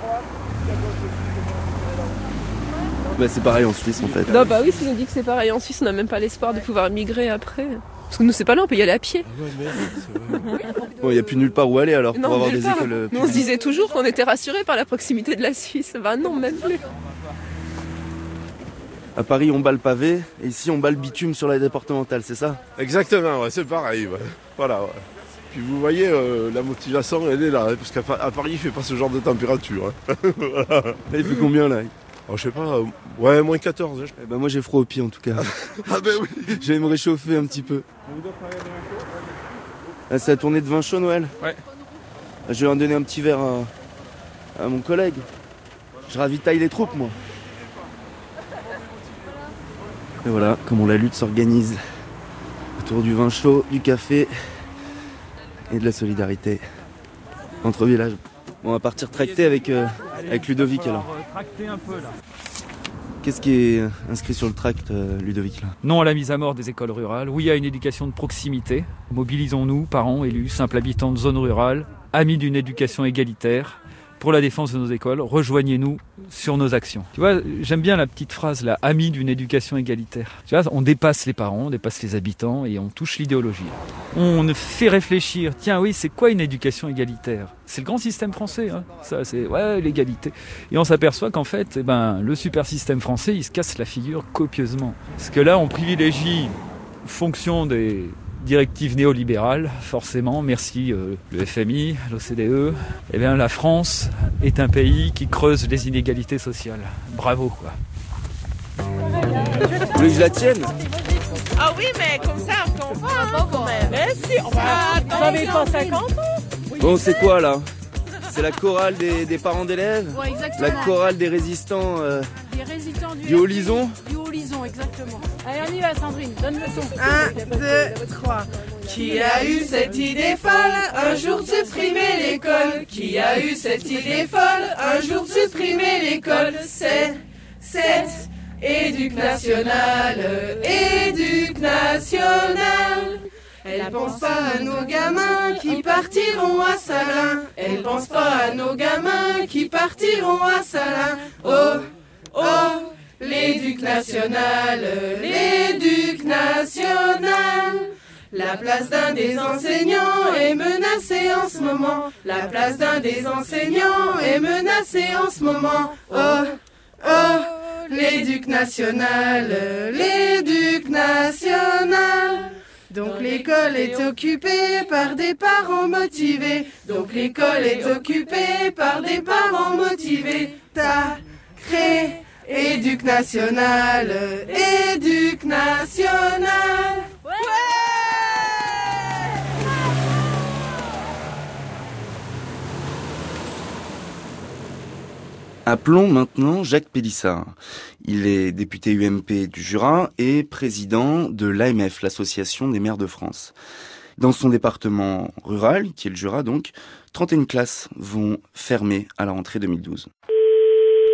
Bah, c'est pareil en Suisse en fait. Non, bah oui, si on dit que c'est pareil en Suisse, on n'a même pas l'espoir de pouvoir migrer après. Parce que nous, c'est pas là, on peut y aller à pied. Bon, il n'y a plus nulle part où aller alors non, pour avoir des part. écoles. Nous, on se disait toujours qu'on était rassurés par la proximité de la Suisse. Bah non, même plus. À Paris, on bat le pavé, et ici, on bat le bitume sur la départementale, c'est ça? Exactement, ouais, c'est pareil. Ouais. Voilà. Ouais. Puis vous voyez, la motivation, elle est là, hein, parce qu'à Paris, il fait pas ce genre de température. Hein. Voilà. Il fait combien là? Oh, je sais pas, ouais, moins 14. Hein. Eh ben, moi, j'ai froid aux pieds en tout cas. Ah ben oui. Je vais me réchauffer un petit peu. Ah, c'est la tournée de vin chaud, Noël? Ouais. Je vais en donner un petit verre à mon collègue. Je ravitaille les troupes, moi. Et voilà comment la lutte s'organise autour du vin chaud, du café et de la solidarité entre villages. Bon, on va partir tracter avec Ludovic alors. Tracter un peu là. Qu'est-ce qui est inscrit sur le tract, Ludovic là? Non à la mise à mort des écoles rurales, oui à une éducation de proximité. Mobilisons-nous, parents, élus, simples habitants de zones rurales, amis d'une éducation égalitaire. Pour la défense de nos écoles, rejoignez-nous sur nos actions. Tu vois, j'aime bien la petite phrase là, amis d'une éducation égalitaire. Tu vois, on dépasse les parents, on dépasse les habitants et on touche l'idéologie. On fait réfléchir, tiens oui, c'est quoi une éducation égalitaire? C'est le grand système français, hein. Ça c'est ouais, l'égalité. Et on s'aperçoit qu'en fait, le super système français, il se casse la figure copieusement. Parce que là, on privilégie fonction des directive néolibérale, forcément, merci le FMI, l'OCDE. Eh bien, la France est un pays qui creuse les inégalités sociales. Bravo, quoi. Vous voulez que je la tienne? Ah oui, mais comme ça, on va quand même. Mais si, on va. Vous avez pas 50 ans? Bon, c'est quoi là? C'est la chorale des parents d'élèves? Ouais, exactement. La chorale des résistants, des résistants du Haut-Lison? Du Haut-Lison, exactement. Allez, on y va, Sandrine, donne le ton. 1, 2, 3. Qui a eu cette idée folle, un jour de supprimer l'école? Qui a eu cette idée folle, un jour de supprimer l'école? C'est cette éduc nationale, éduc nationale. Elle pense pas à nos gamins qui partiront à Salins. Elle pense pas à nos gamins qui partiront à Salins. Oh, oh, l'éduc national, l'éduc national. La place d'un des enseignants est menacée en ce moment. La place d'un des enseignants est menacée en ce moment. Oh, oh, l'éduc national, l'éduc national. Donc l'école est occupée par des parents motivés. Donc l'école est occupée par des parents motivés. Ta cré, éduc national, éduc national. Ouais. Appelons maintenant Jacques Pélissard. Il est député UMP du Jura et président de l'AMF, l'Association des maires de France. Dans son département rural, qui est le Jura donc, 31 classes vont fermer à la rentrée 2012.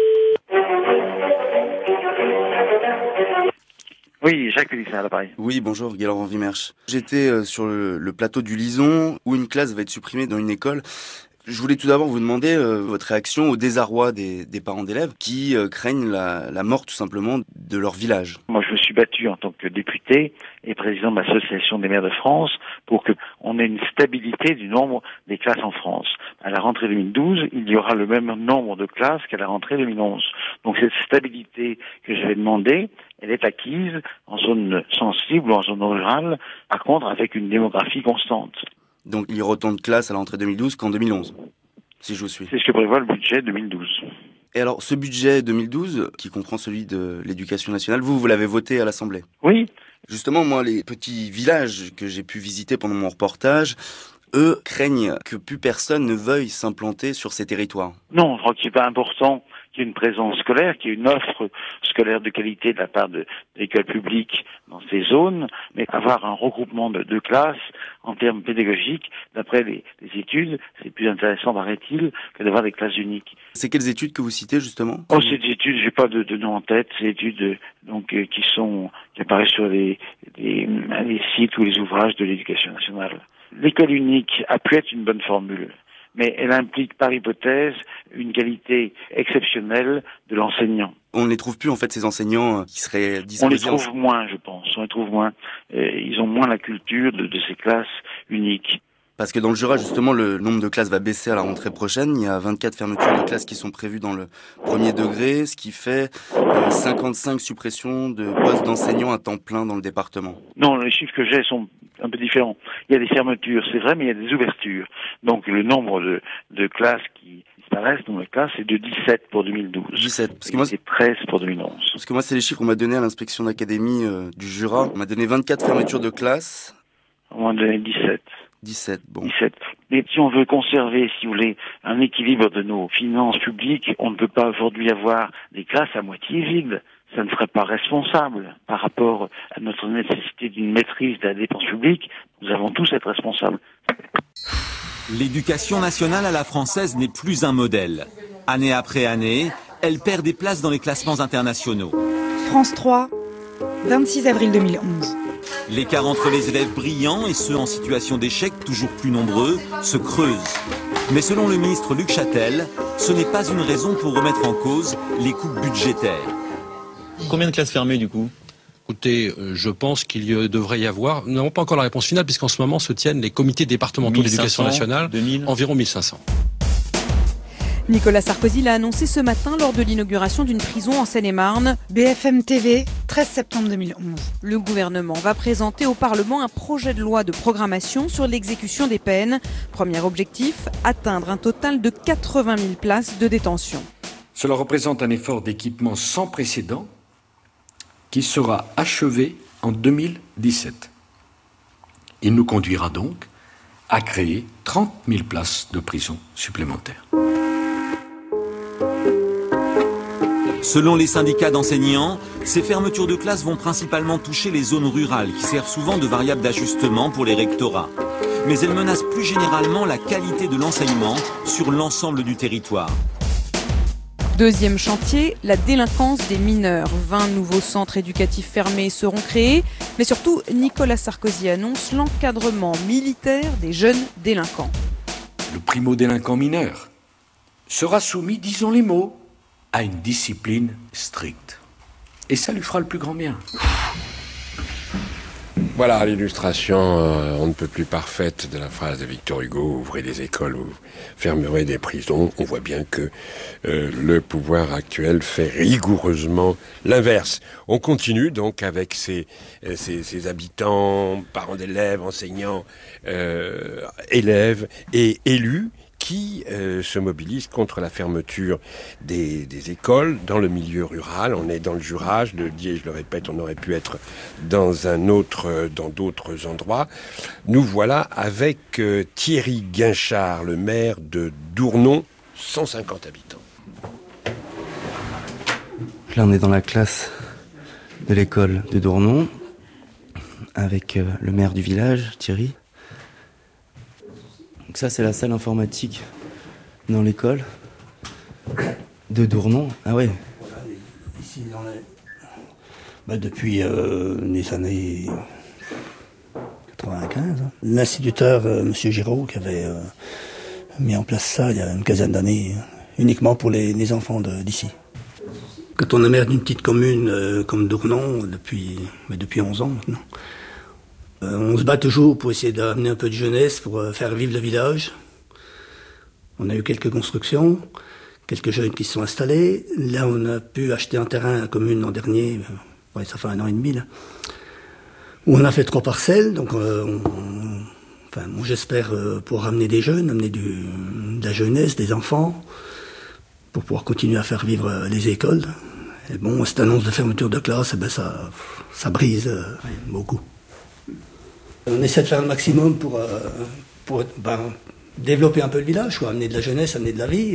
Oui, Jacques Félix à l'appareil. Oui, bonjour, Guy-Laurent Vimersch. J'étais sur le plateau du Lison, où une classe va être supprimée dans une école. Je voulais tout d'abord vous demander votre réaction au désarroi des parents d'élèves qui craignent la mort tout simplement de leur village. Moi, je me suis battu en tant que député et président de l'Association des maires de France pour qu'on ait une stabilité du nombre des classes en France. À la rentrée 2012, il y aura le même nombre de classes qu'à la rentrée 2011. Donc cette stabilité que je vais demander, elle est acquise en zone sensible ou en zone rurale, par contre avec une démographie constante. Donc il y aura autant de classes à la rentrée 2012 qu'en 2011, si je vous suis. C'est ce que prévoit le budget 2012. Et alors ce budget 2012, qui comprend celui de l'éducation nationale, vous l'avez voté à l'Assemblée? Oui. Justement, moi, les petits villages que j'ai pu visiter pendant mon reportage, eux craignent que plus personne ne veuille s'implanter sur ces territoires. Non, je crois que c'est pas important qu'il y ait une présence scolaire, qu'il y ait une offre scolaire de qualité de la part de l'école publique dans ces zones, mais avoir un regroupement de classes en termes pédagogiques, d'après les études, c'est plus intéressant, paraît-il, que d'avoir des classes uniques. C'est quelles études que vous citez justement? Oh, c'est des études, j'ai pas de nom en tête, c'est des études qui apparaissent sur les sites ou les ouvrages de l'éducation nationale. L'école unique a pu être une bonne formule, mais elle implique par hypothèse une qualité exceptionnelle de l'enseignant. On ne les trouve plus en fait ces enseignants qui seraient disposés. On les trouve moins, je pense. On les trouve moins. Ils ont moins la culture de ces classes uniques. Parce que dans le Jura, justement, le nombre de classes va baisser à la rentrée prochaine. Il y a 24 fermetures de classes qui sont prévues dans le premier degré, ce qui fait 55 suppressions de postes d'enseignants à temps plein dans le département. Non, les chiffres que j'ai sont un peu différents. Il y a des fermetures, c'est vrai, mais il y a des ouvertures. Donc le nombre de classes qui disparaissent dans les classes est de 17 pour 2012. 17. Parce que moi, c'est 13 pour 2011. Parce que moi, c'est les chiffres qu'on m'a donné à l'inspection d'académie du Jura. On m'a donné 24 fermetures de classes. On m'a donné 17. 17, bon. 17. Mais si on veut conserver, si vous voulez, un équilibre de nos finances publiques, on ne peut pas aujourd'hui avoir des classes à moitié vides. Ça ne serait pas responsable par rapport à notre nécessité d'une maîtrise de la dépense publique. Nous avons tous être responsables. L'éducation nationale à la française n'est plus un modèle. Année après année, elle perd des places dans les classements internationaux. France 3, 26 avril 2011. L'écart entre les élèves brillants et ceux en situation d'échec, toujours plus nombreux, se creuse. Mais selon le ministre Luc Châtel, ce n'est pas une raison pour remettre en cause les coupes budgétaires. Combien de classes fermées du coup ? Écoutez, je pense qu'il devrait y avoir, nous n'avons pas encore la réponse finale puisqu'en ce moment se tiennent les comités départementaux d'éducation nationale, 2000. Environ 1500. Nicolas Sarkozy l'a annoncé ce matin lors de l'inauguration d'une prison en Seine-et-Marne. BFM TV, 13 septembre 2011. Le gouvernement va présenter au Parlement un projet de loi de programmation sur l'exécution des peines. Premier objectif, atteindre un total de 80 000 places de détention. Cela représente un effort d'équipement sans précédent qui sera achevé en 2017. Il nous conduira donc à créer 30 000 places de prison supplémentaires. Selon les syndicats d'enseignants, ces fermetures de classes vont principalement toucher les zones rurales qui servent souvent de variable d'ajustement pour les rectorats. Mais elles menacent plus généralement la qualité de l'enseignement sur l'ensemble du territoire. Deuxième chantier, la délinquance des mineurs. 20 nouveaux centres éducatifs fermés seront créés, mais surtout, Nicolas Sarkozy annonce l'encadrement militaire des jeunes délinquants. Le primo-délinquant mineur sera soumis, disons les mots, à une discipline stricte. Et ça lui fera le plus grand bien. Voilà l'illustration on ne peut plus parfaite de la phrase de Victor Hugo, ouvrez des écoles, vous fermerez des prisons. On voit bien que le pouvoir actuel fait rigoureusement l'inverse. On continue donc avec ces habitants, parents d'élèves, enseignants, élèves et élus qui se mobilisent contre la fermeture des écoles dans le milieu rural. On est dans le Jura, je le dis et je le répète, on aurait pu être dans d'autres endroits. Nous voilà avec Thierry Guinchard, le maire de Dournon, 150 habitants. Là, on est dans la classe de l'école de Dournon, avec le maire du village, Thierry. Donc ça, c'est la salle informatique dans l'école de Dournon. Ah ouais. Ici, Depuis les années 95. L'instituteur, M. Giraud, qui avait mis en place ça il y a une quinzaine d'années, uniquement pour les enfants d'ici. Quand on est maire d'une petite commune comme Dournon, depuis 11 ans maintenant, on se bat toujours pour essayer d'amener un peu de jeunesse, pour faire vivre le village. On a eu quelques constructions, quelques jeunes qui se sont installés. Là, on a pu acheter un terrain à la commune l'an dernier, ça fait 1 an et demi, là, où on a fait 3 parcelles. Donc, moi, j'espère pouvoir amener des jeunes, amener de la jeunesse, des enfants, pour pouvoir continuer à faire vivre les écoles. Et bon, cette annonce de fermeture de classe, ça brise beaucoup. On essaie de faire le maximum pour développer un peu le village, quoi, amener de la jeunesse, amener de la vie.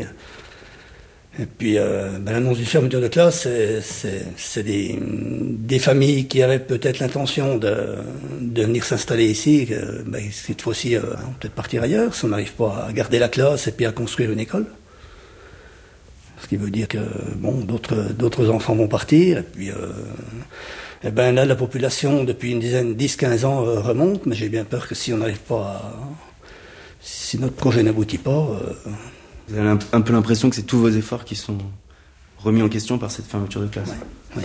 Et puis l'annonce du fermeture de classe, c'est des familles qui avaient peut-être l'intention de venir s'installer ici, cette fois-ci peut-être partir ailleurs, si on n'arrive pas à garder la classe et puis à construire une école. Ce qui veut dire que d'autres enfants vont partir, et puis là la population depuis une dizaine, 10-15 ans remonte, mais j'ai bien peur que si on n'arrive pas si notre projet n'aboutit pas. Vous avez un peu l'impression que c'est tous vos efforts qui sont remis en question par cette fermeture de classe. Oui.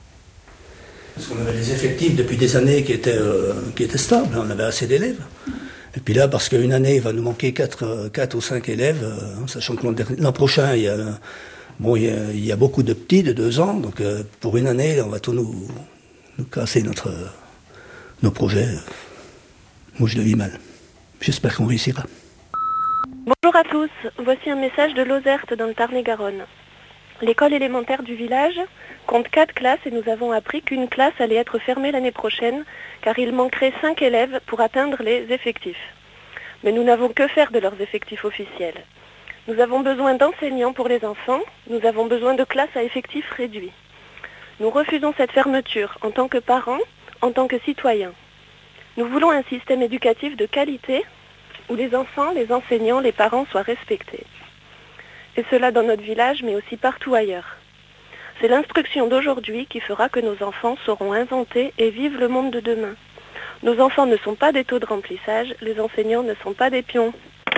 Parce qu'on avait des effectifs depuis des années qui étaient stables, on avait assez d'élèves. Et puis là, parce qu'une année, il va nous manquer 4 ou 5 élèves, sachant que l'an prochain, il y a beaucoup de petits de 2 ans, donc pour une année, là, on va tout nous casser nos projets. Moi, je le vis mal. J'espère qu'on réussira. Bonjour à tous, voici un message de Lozerte dans le Tarn-et-Garonne. L'école élémentaire du village compte 4 classes et nous avons appris qu'une classe allait être fermée l'année prochaine car il manquerait 5 élèves pour atteindre les effectifs. Mais nous n'avons que faire de leurs effectifs officiels. Nous avons besoin d'enseignants pour les enfants, nous avons besoin de classes à effectifs réduits. Nous refusons cette fermeture en tant que parents, en tant que citoyens. Nous voulons un système éducatif de qualité où les enfants, les enseignants, les parents soient respectés. Et cela dans notre village, mais aussi partout ailleurs. C'est l'instruction d'aujourd'hui qui fera que nos enfants sauront inventer et vivre le monde de demain. Nos enfants ne sont pas des taux de remplissage, les enseignants ne sont pas des pions.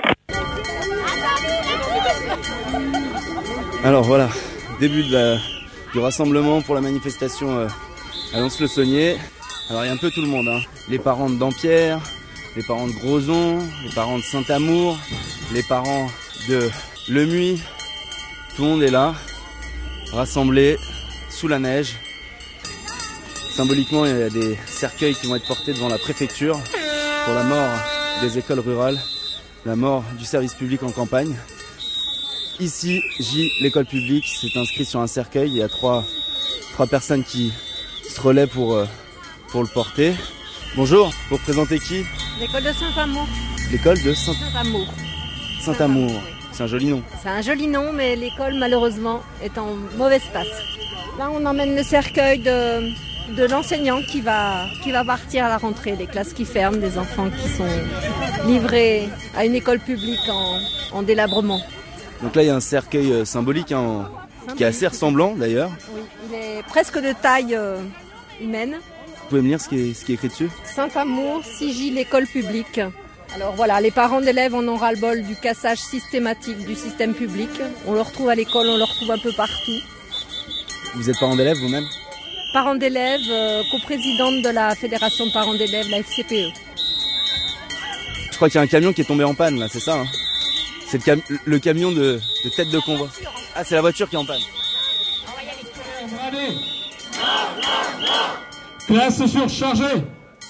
Alors voilà, début du rassemblement pour la manifestation à Lons-le-Saunier. Alors il y a un peu tout le monde, hein. Les parents de Dampierre, les parents de Grozon, les parents de Saint-Amour, les parents de Lemuy, tout le monde est là, rassemblé sous la neige. Symboliquement, il y a des cercueils qui vont être portés devant la préfecture pour la mort des écoles rurales, la mort du service public en campagne. Ici, l'école publique, c'est inscrit sur un cercueil. Il y a trois personnes qui se relaient pour le porter. Bonjour, vous représentez qui? L'école de Saint-Amour. L'école de Saint-Amour. Saint-Amour, c'est un joli nom. C'est un joli nom, mais l'école, malheureusement, est en mauvaise passe. Là, on emmène le cercueil de l'enseignant qui va partir à la rentrée, les classes qui ferment, des enfants qui sont livrés à une école publique en délabrement. Donc là, il y a un cercueil symbolique, qui est assez ressemblant d'ailleurs. Oui, il est presque de taille humaine. Vous pouvez me lire ce qui est écrit dessus? Saint-Amour, sigille l'école publique. Alors voilà, les parents d'élèves en ont ras-le-bol du cassage systématique du système public. On le retrouve à l'école, on le retrouve un peu partout. Vous êtes parent d'élèves vous-même? Parent d'élèves, coprésidente de la fédération de parents d'élèves, la FCPE. Je crois qu'il y a un camion qui est tombé en panne là, c'est ça hein? C'est le camion de tête de convoi. Ah, c'est la voiture qui est en panne. Allez. Classe surchargée.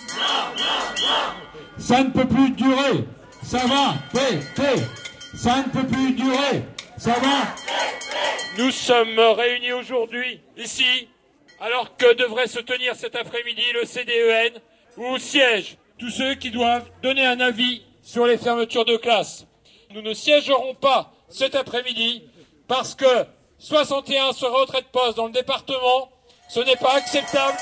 Ça ne peut plus durer. Ça va péter. Ça ne peut plus durer. Ça va. Nous sommes réunis aujourd'hui, ici, alors que devrait se tenir cet après-midi le CDEN, où siègent tous ceux qui doivent donner un avis sur les fermetures de classe. Nous ne siégerons pas cet après-midi parce que 61 se retraite poste dans le département, ce n'est pas acceptable.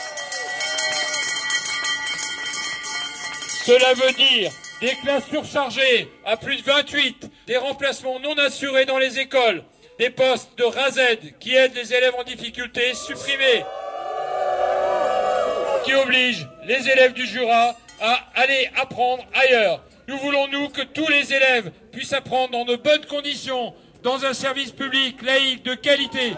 Cela veut dire des classes surchargées à plus de 28, des remplacements non assurés dans les écoles, des postes de RAZ qui aident les élèves en difficulté supprimés. qui oblige les élèves du Jura à aller apprendre ailleurs. Nous voulons, nous, que tous les élèves puissent apprendre dans de bonnes conditions, dans un service public laïque de qualité.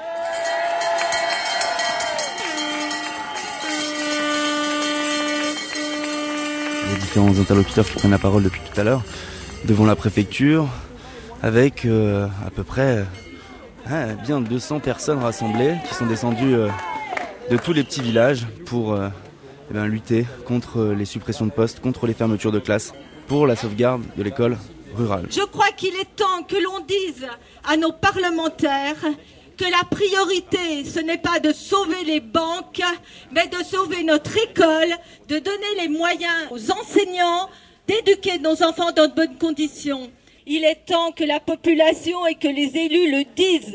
Les différents interlocuteurs qui prennent la parole depuis tout à l'heure devant la préfecture avec à peu près bien 200 personnes rassemblées qui sont descendues de tous les petits villages pour lutter contre les suppressions de postes, contre les fermetures de classes, pour la sauvegarde de l'école rurale. Je crois qu'il est temps que l'on dise à nos parlementaires que la priorité, ce n'est pas de sauver les banques, mais de sauver notre école, de donner les moyens aux enseignants d'éduquer nos enfants dans de bonnes conditions. Il est temps que la population et que les élus le disent.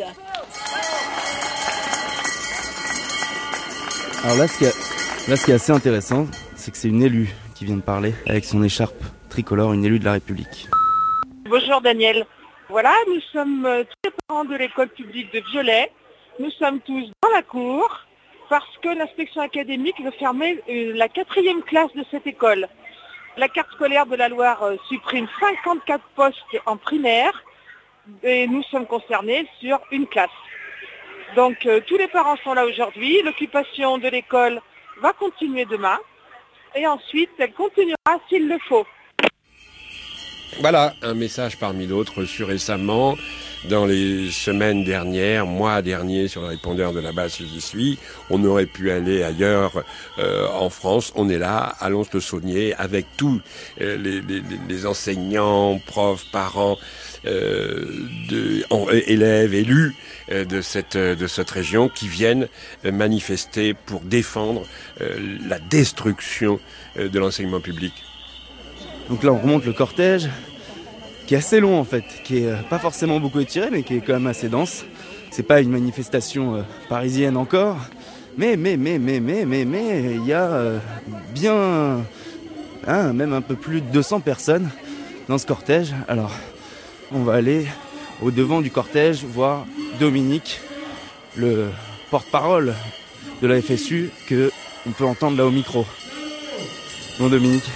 Alors là, ce qui est assez intéressant, c'est que c'est une élue qui vient de parler avec son écharpe tricolore, une élue de la République. Bonjour Daniel. Voilà, nous sommes tous les parents de l'école publique de Violet. Nous sommes tous dans la cour parce que l'inspection académique veut fermer la 4e classe de cette école. La carte scolaire de la Loire supprime 54 postes en primaire et nous sommes concernés sur une classe. Donc tous les parents sont là aujourd'hui. L'occupation de l'école va continuer demain et ensuite elle continuera s'il le faut. Voilà, un message parmi d'autres reçu récemment dans les semaines dernières, mois dernier, sur le répondeur de la base J'y suis. On aurait pu aller ailleurs en France. On est là, à Lons-le-Saunier, avec tous les enseignants, profs, parents, élèves, élus de cette région qui viennent manifester pour défendre la destruction de l'enseignement public. Donc là on remonte le cortège qui est assez long en fait, qui est pas forcément beaucoup étiré mais qui est quand même assez dense. C'est pas une manifestation parisienne encore, mais il y a bien même un peu plus de 200 personnes dans ce cortège. Alors on va aller au devant du cortège voir Dominique, le porte-parole de la FSU que on peut entendre là au micro. Bon Dominique,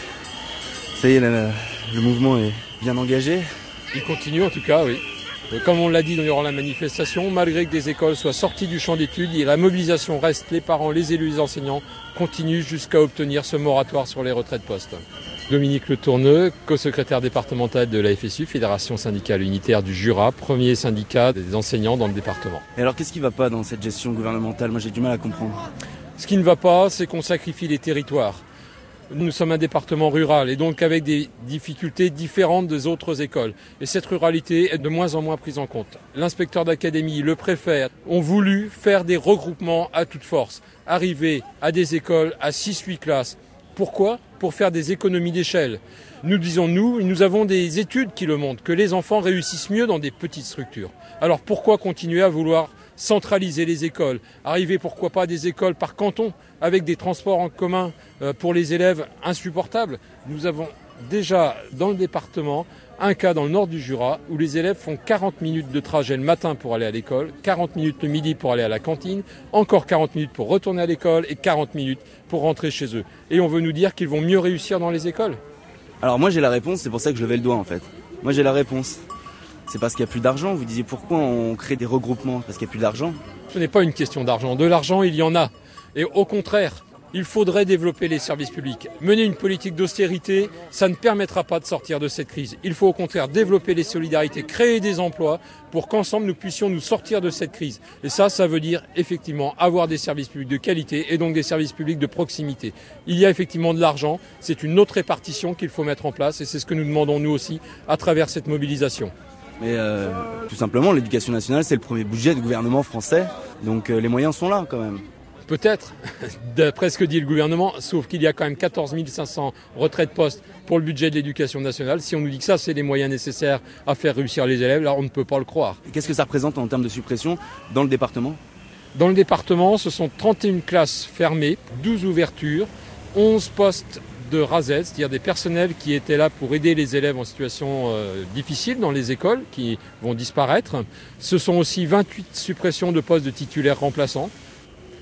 ça y est, le mouvement est bien engagé. Il continue en tout cas, oui. Comme on l'a dit durant la manifestation, malgré que des écoles soient sorties du champ d'études, la mobilisation reste, les parents, les élus, les enseignants continuent jusqu'à obtenir ce moratoire sur les retraits de poste. Dominique Le Tourneux, co-secrétaire départemental de la FSU, Fédération syndicale unitaire du Jura, premier syndicat des enseignants dans le département. Et alors qu'est-ce qui ne va pas dans cette gestion gouvernementale ? Moi j'ai du mal à comprendre. Ce qui ne va pas, c'est qu'on sacrifie les territoires. Nous sommes un département rural et donc avec des difficultés différentes des autres écoles. Et cette ruralité est de moins en moins prise en compte. L'inspecteur d'académie, le préfet ont voulu faire des regroupements à toute force, arriver à des écoles à 6-8 classes. Pourquoi ? Pour faire des économies d'échelle. Nous disons, nous avons des études qui le montrent, que les enfants réussissent mieux dans des petites structures. Alors pourquoi continuer à vouloir centraliser les écoles, arriver pourquoi pas à des écoles par canton avec des transports en commun pour les élèves insupportables. Nous avons déjà dans le département un cas dans le nord du Jura où les élèves font 40 minutes de trajet le matin pour aller à l'école, 40 minutes le midi pour aller à la cantine, encore 40 minutes pour retourner à l'école et 40 minutes pour rentrer chez eux. Et on veut nous dire qu'ils vont mieux réussir dans les écoles. Alors moi j'ai la réponse, c'est pour ça que je levais le doigt en fait. Moi j'ai la réponse. C'est parce qu'il n'y a plus d'argent. Vous disiez pourquoi on crée des regroupements ? Parce qu'il n'y a plus d'argent. Ce n'est pas une question d'argent. De l'argent, il y en a. Et au contraire, il faudrait développer les services publics. Mener une politique d'austérité, ça ne permettra pas de sortir de cette crise. Il faut au contraire développer les solidarités, créer des emplois pour qu'ensemble nous puissions nous sortir de cette crise. Et ça veut dire effectivement avoir des services publics de qualité et donc des services publics de proximité. Il y a effectivement de l'argent, c'est une autre répartition qu'il faut mettre en place et c'est ce que nous demandons nous aussi à travers cette mobilisation. Mais tout simplement, l'éducation nationale, c'est le premier budget du gouvernement français. Donc les moyens sont là quand même. Peut-être, d'après ce que dit le gouvernement, sauf qu'il y a quand même 14 500 retraits de poste pour le budget de l'éducation nationale. Si on nous dit que ça, c'est les moyens nécessaires à faire réussir les élèves, là, on ne peut pas le croire. Et qu'est-ce que ça représente en termes de suppression dans le département ? Dans le département, ce sont 31 classes fermées, 12 ouvertures, 11 postes de RASED, c'est-à-dire des personnels qui étaient là pour aider les élèves en situation difficile dans les écoles, qui vont disparaître. Ce sont aussi 28 suppressions de postes de titulaires remplaçants.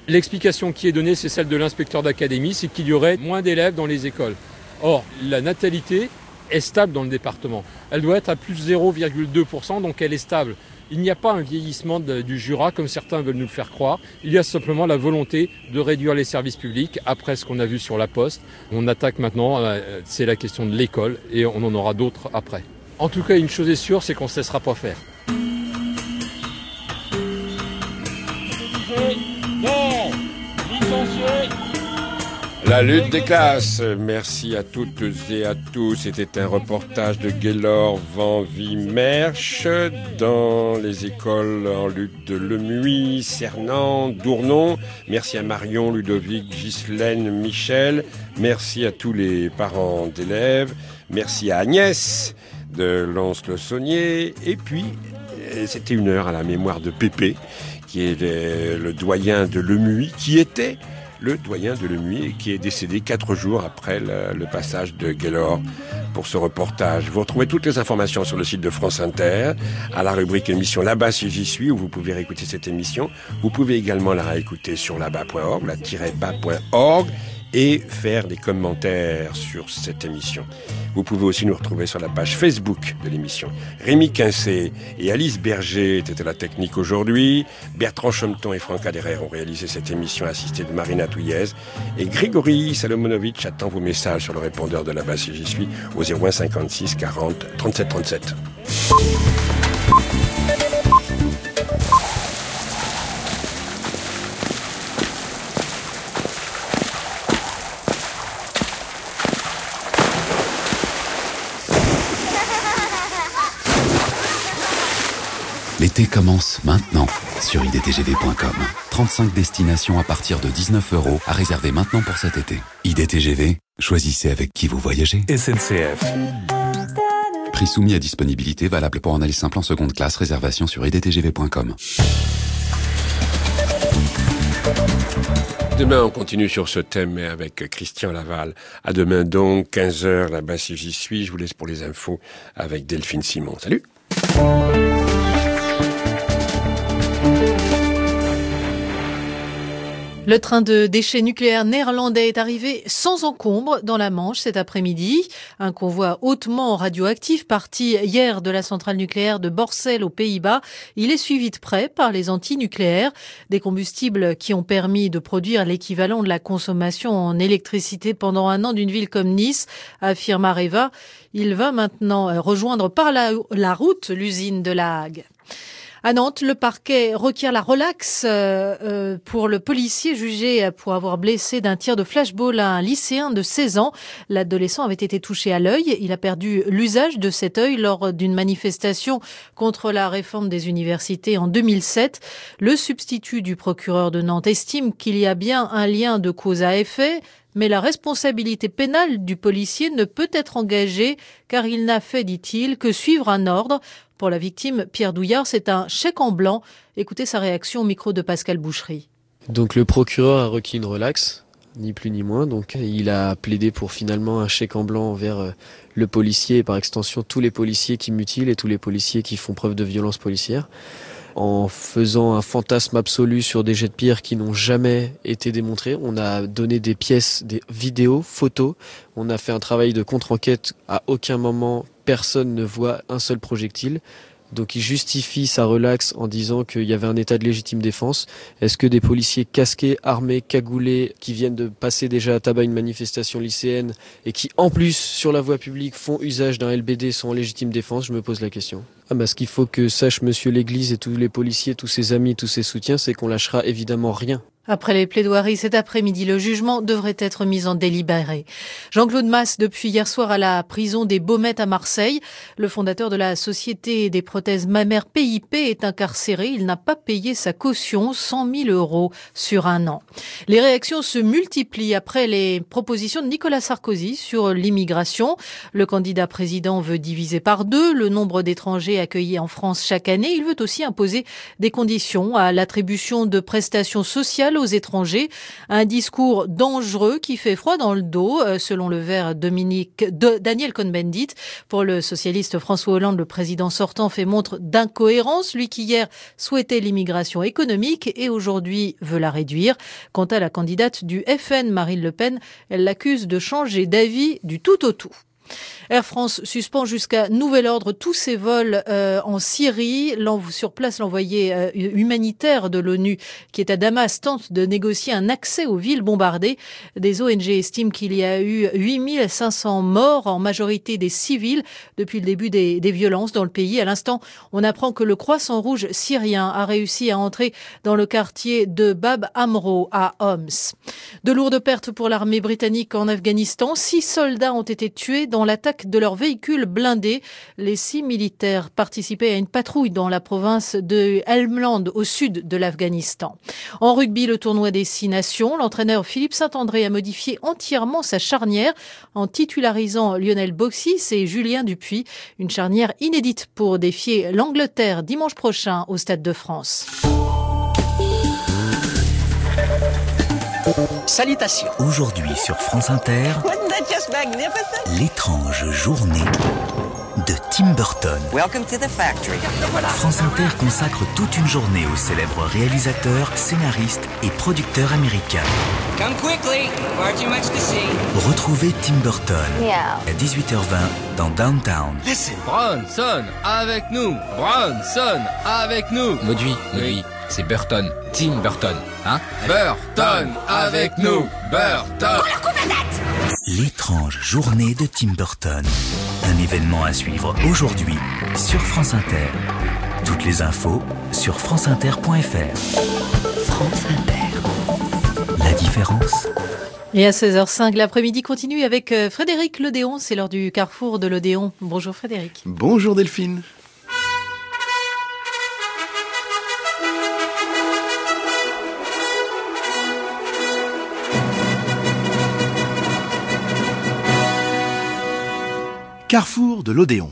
L'explication qui est donnée, c'est celle de l'inspecteur d'académie, c'est qu'il y aurait moins d'élèves dans les écoles. Or, la natalité est stable dans le département. Elle doit être à plus 0,2%, donc elle est stable. Il n'y a pas un vieillissement du Jura, comme certains veulent nous le faire croire. Il y a simplement la volonté de réduire les services publics, après ce qu'on a vu sur la Poste. On attaque maintenant, c'est la question de l'école, et on en aura d'autres après. En tout cas, une chose est sûre, c'est qu'on ne se laissera pas faire. Non, licencié. La lutte des classes. Merci à toutes et à tous. C'était un reportage de Gaylor Van-Vie-Merche dans les écoles en lutte de Lemuy, Cernan, Dournon. Merci à Marion, Ludovic, Ghislaine, Michel. Merci à tous les parents d'élèves. Merci à Agnès de Lons-le-Saunier. Et puis, c'était une heure à la mémoire de Pépé, qui est le doyen de Lemuy, qui était le doyen de Lemuy et qui est décédé 4 jours après le passage de Gaylor pour ce reportage. Vous retrouvez toutes les informations sur le site de France Inter, à la rubrique émission Là-bas si j'y suis, où vous pouvez réécouter cette émission. Vous pouvez également la réécouter sur là-bas.org, la-bas.org, et faire des commentaires sur cette émission. Vous pouvez aussi nous retrouver sur la page Facebook de l'émission. Rémi Quincé et Alice Berger étaient à la technique aujourd'hui. Bertrand Chometon et Franck Aderer ont réalisé cette émission assistée de Marina Touillez. Et Grégory Salomonovitch attend vos messages sur le répondeur de Là-bas si j'y suis au 01 56 40 37 37. L'été commence maintenant sur idtgv.com. 35 destinations à partir de 19 € à réserver maintenant pour cet été. IDTGV, choisissez avec qui vous voyagez. SNCF. Prix soumis à disponibilité, valable pour en aller simple en seconde classe. Réservation sur idtgv.com. Demain, on continue sur ce thème avec Christian Laval. À demain donc, 15h, Là-bas si j'y suis. Je vous laisse pour les infos avec Delphine Simon. Salut! Le train de déchets nucléaires néerlandais est arrivé sans encombre dans la Manche cet après-midi. Un convoi hautement radioactif parti hier de la centrale nucléaire de Borssele aux Pays-Bas. Il est suivi de près par les antinucléaires. Des combustibles qui ont permis de produire l'équivalent de la consommation en électricité pendant un an d'une ville comme Nice, affirme Areva. Il va maintenant rejoindre par la route l'usine de La Hague. À Nantes, le parquet requiert la relaxe pour le policier jugé pour avoir blessé d'un tir de flashball un lycéen de 16 ans. L'adolescent avait été touché à l'œil. Il a perdu l'usage de cet œil lors d'une manifestation contre la réforme des universités en 2007. Le substitut du procureur de Nantes estime qu'il y a bien un lien de cause à effet, mais la responsabilité pénale du policier ne peut être engagée car il n'a fait, dit-il, que suivre un ordre. Pour la victime, Pierre Douillard, c'est un chèque en blanc. Écoutez sa réaction au micro de Pascal Boucherie. Donc le procureur a requis une relaxe, ni plus ni moins. Donc il a plaidé pour finalement un chèque en blanc envers le policier et par extension tous les policiers qui mutilent et tous les policiers qui font preuve de violence policière. En faisant un fantasme absolu sur des jets de pierre qui n'ont jamais été démontrés. On a donné des pièces, des vidéos, photos. On a fait un travail de contre-enquête. À aucun moment, personne ne voit un seul projectile. Donc il justifie sa relaxe en disant qu'il y avait un état de légitime défense. Est-ce que des policiers casqués, armés, cagoulés, qui viennent de passer déjà à tabac une manifestation lycéenne et qui en plus sur la voie publique font usage d'un LBD sont en légitime défense? Je me pose la question. Ce qu'il faut que sache monsieur l'Église et tous les policiers, tous ses amis, tous ses soutiens, c'est qu'on lâchera évidemment rien. Après les plaidoiries cet après-midi, le jugement devrait être mis en délibéré. Jean-Claude Masse, depuis hier soir à la prison des Baumettes à Marseille. Le fondateur de la société des prothèses mammaires PIP est incarcéré. Il n'a pas payé sa caution, 100 000 € sur un an. Les réactions se multiplient après les propositions de Nicolas Sarkozy sur l'immigration. Le candidat président veut diviser par 2 le nombre d'étrangers accueillis en France chaque année. Il veut aussi imposer des conditions à l'attribution de prestations sociales aux étrangers. Un discours dangereux qui fait froid dans le dos, selon le vert Daniel Cohn-Bendit. Pour le socialiste François Hollande, le président sortant fait montre d'incohérence, lui qui hier souhaitait l'immigration économique et aujourd'hui veut la réduire. Quant à la candidate du FN, Marine Le Pen, elle l'accuse de changer d'avis du tout au tout. Air France suspend jusqu'à nouvel ordre tous ses vols en Syrie. Sur place, l'envoyé humanitaire de l'ONU qui est à Damas tente de négocier un accès aux villes bombardées. Des ONG estiment qu'il y a eu 8500 morts, en majorité des civils, depuis le début des violences dans le pays. À l'instant, on apprend que le Croissant Rouge syrien a réussi à entrer dans le quartier de Bab Amro à Homs. De lourdes pertes pour l'armée britannique en Afghanistan. 6 soldats ont été tués dans l'attaque de leur véhicule blindé. Les 6 militaires participaient à une patrouille dans la province de Helmand, au sud de l'Afghanistan. En rugby, le tournoi des 6 nations, l'entraîneur Philippe Saint-André a modifié entièrement sa charnière en titularisant Lionel Boxis et Julien Dupuis. Une charnière inédite pour défier l'Angleterre dimanche prochain au Stade de France. Salutations. Aujourd'hui sur France Inter, l'étrange journée de Tim Burton. Welcome to the factory. France Inter consacre toute une journée au célèbre réalisateur, scénariste et producteur américain. Come quickly, far too much to see. Retrouvez Tim Burton à 18h20 dans Downtown. Listen, Bronson avec nous. Bronson avec nous. Mauduit. C'est Burton, Tim Burton, hein? Burton avec nous. Burton. L'étrange journée de Tim Burton. Un événement à suivre aujourd'hui sur France Inter. Toutes les infos sur franceinter.fr. France Inter. La différence. Et à 16h05, l'après-midi continue avec Frédéric Lodéon. C'est l'heure du carrefour de l'Odéon. Bonjour Frédéric. Bonjour Delphine. Carrefour de l'Odéon.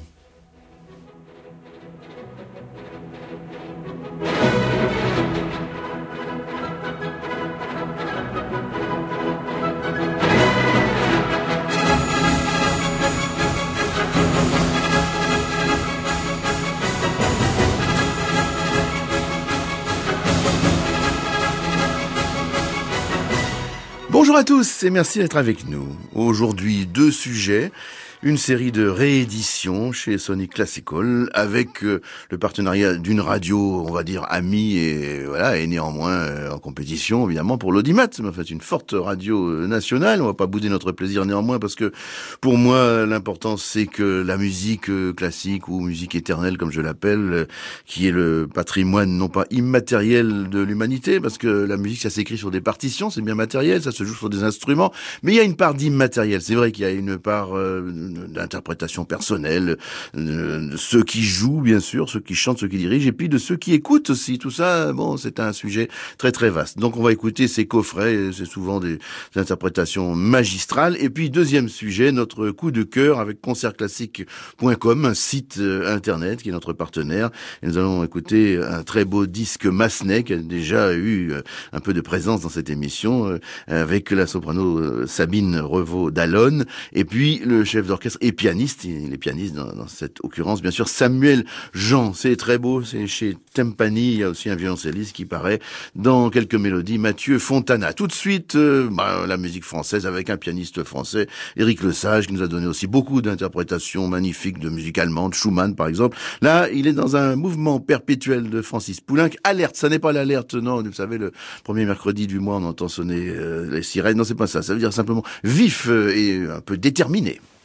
Bonjour à tous et merci d'être avec nous. Aujourd'hui, 2 sujets. Une série de rééditions chez Sony Classical avec le partenariat d'une radio, on va dire amie et néanmoins en compétition évidemment pour l'Audimat. En fait, une forte radio nationale. On va pas bouder notre plaisir néanmoins parce que pour moi l'important c'est que la musique classique ou musique éternelle comme je l'appelle, qui est le patrimoine non pas immatériel de l'humanité, parce que la musique ça s'écrit sur des partitions, c'est bien matériel, ça se joue sur des instruments, mais il y a une part d'immatériel. C'est vrai qu'il y a une part d'interprétation personnelle, de ceux qui jouent bien sûr, ceux qui chantent, ceux qui dirigent, et puis de ceux qui écoutent aussi. Tout ça, bon, c'est un sujet très très vaste. Donc on va écouter ces coffrets, c'est souvent des interprétations magistrales. Et puis deuxième sujet, notre coup de cœur avec concertclassique.com, un site internet qui est notre partenaire. Et nous allons écouter un très beau disque Massenet qui a déjà eu un peu de présence dans cette émission avec la soprano Sabine Revaud-Dallon et puis le chef d'orchestre et pianiste, il est pianiste dans cette occurrence, bien sûr, Samuel Jean. C'est très beau, c'est chez Tempani, il y a aussi un violoncelliste qui paraît dans quelques mélodies, Mathieu Fontana. Tout de suite, la musique française avec un pianiste français, Éric Lesage, qui nous a donné aussi beaucoup d'interprétations magnifiques de musique allemande, Schumann par exemple. Là, il est dans un mouvement perpétuel de Francis Poulenc. Alerte, ça n'est pas l'alerte, non, vous savez, le premier mercredi du mois, on entend sonner les sirènes. Non, c'est pas ça, ça veut dire simplement vif et un peu déterminé.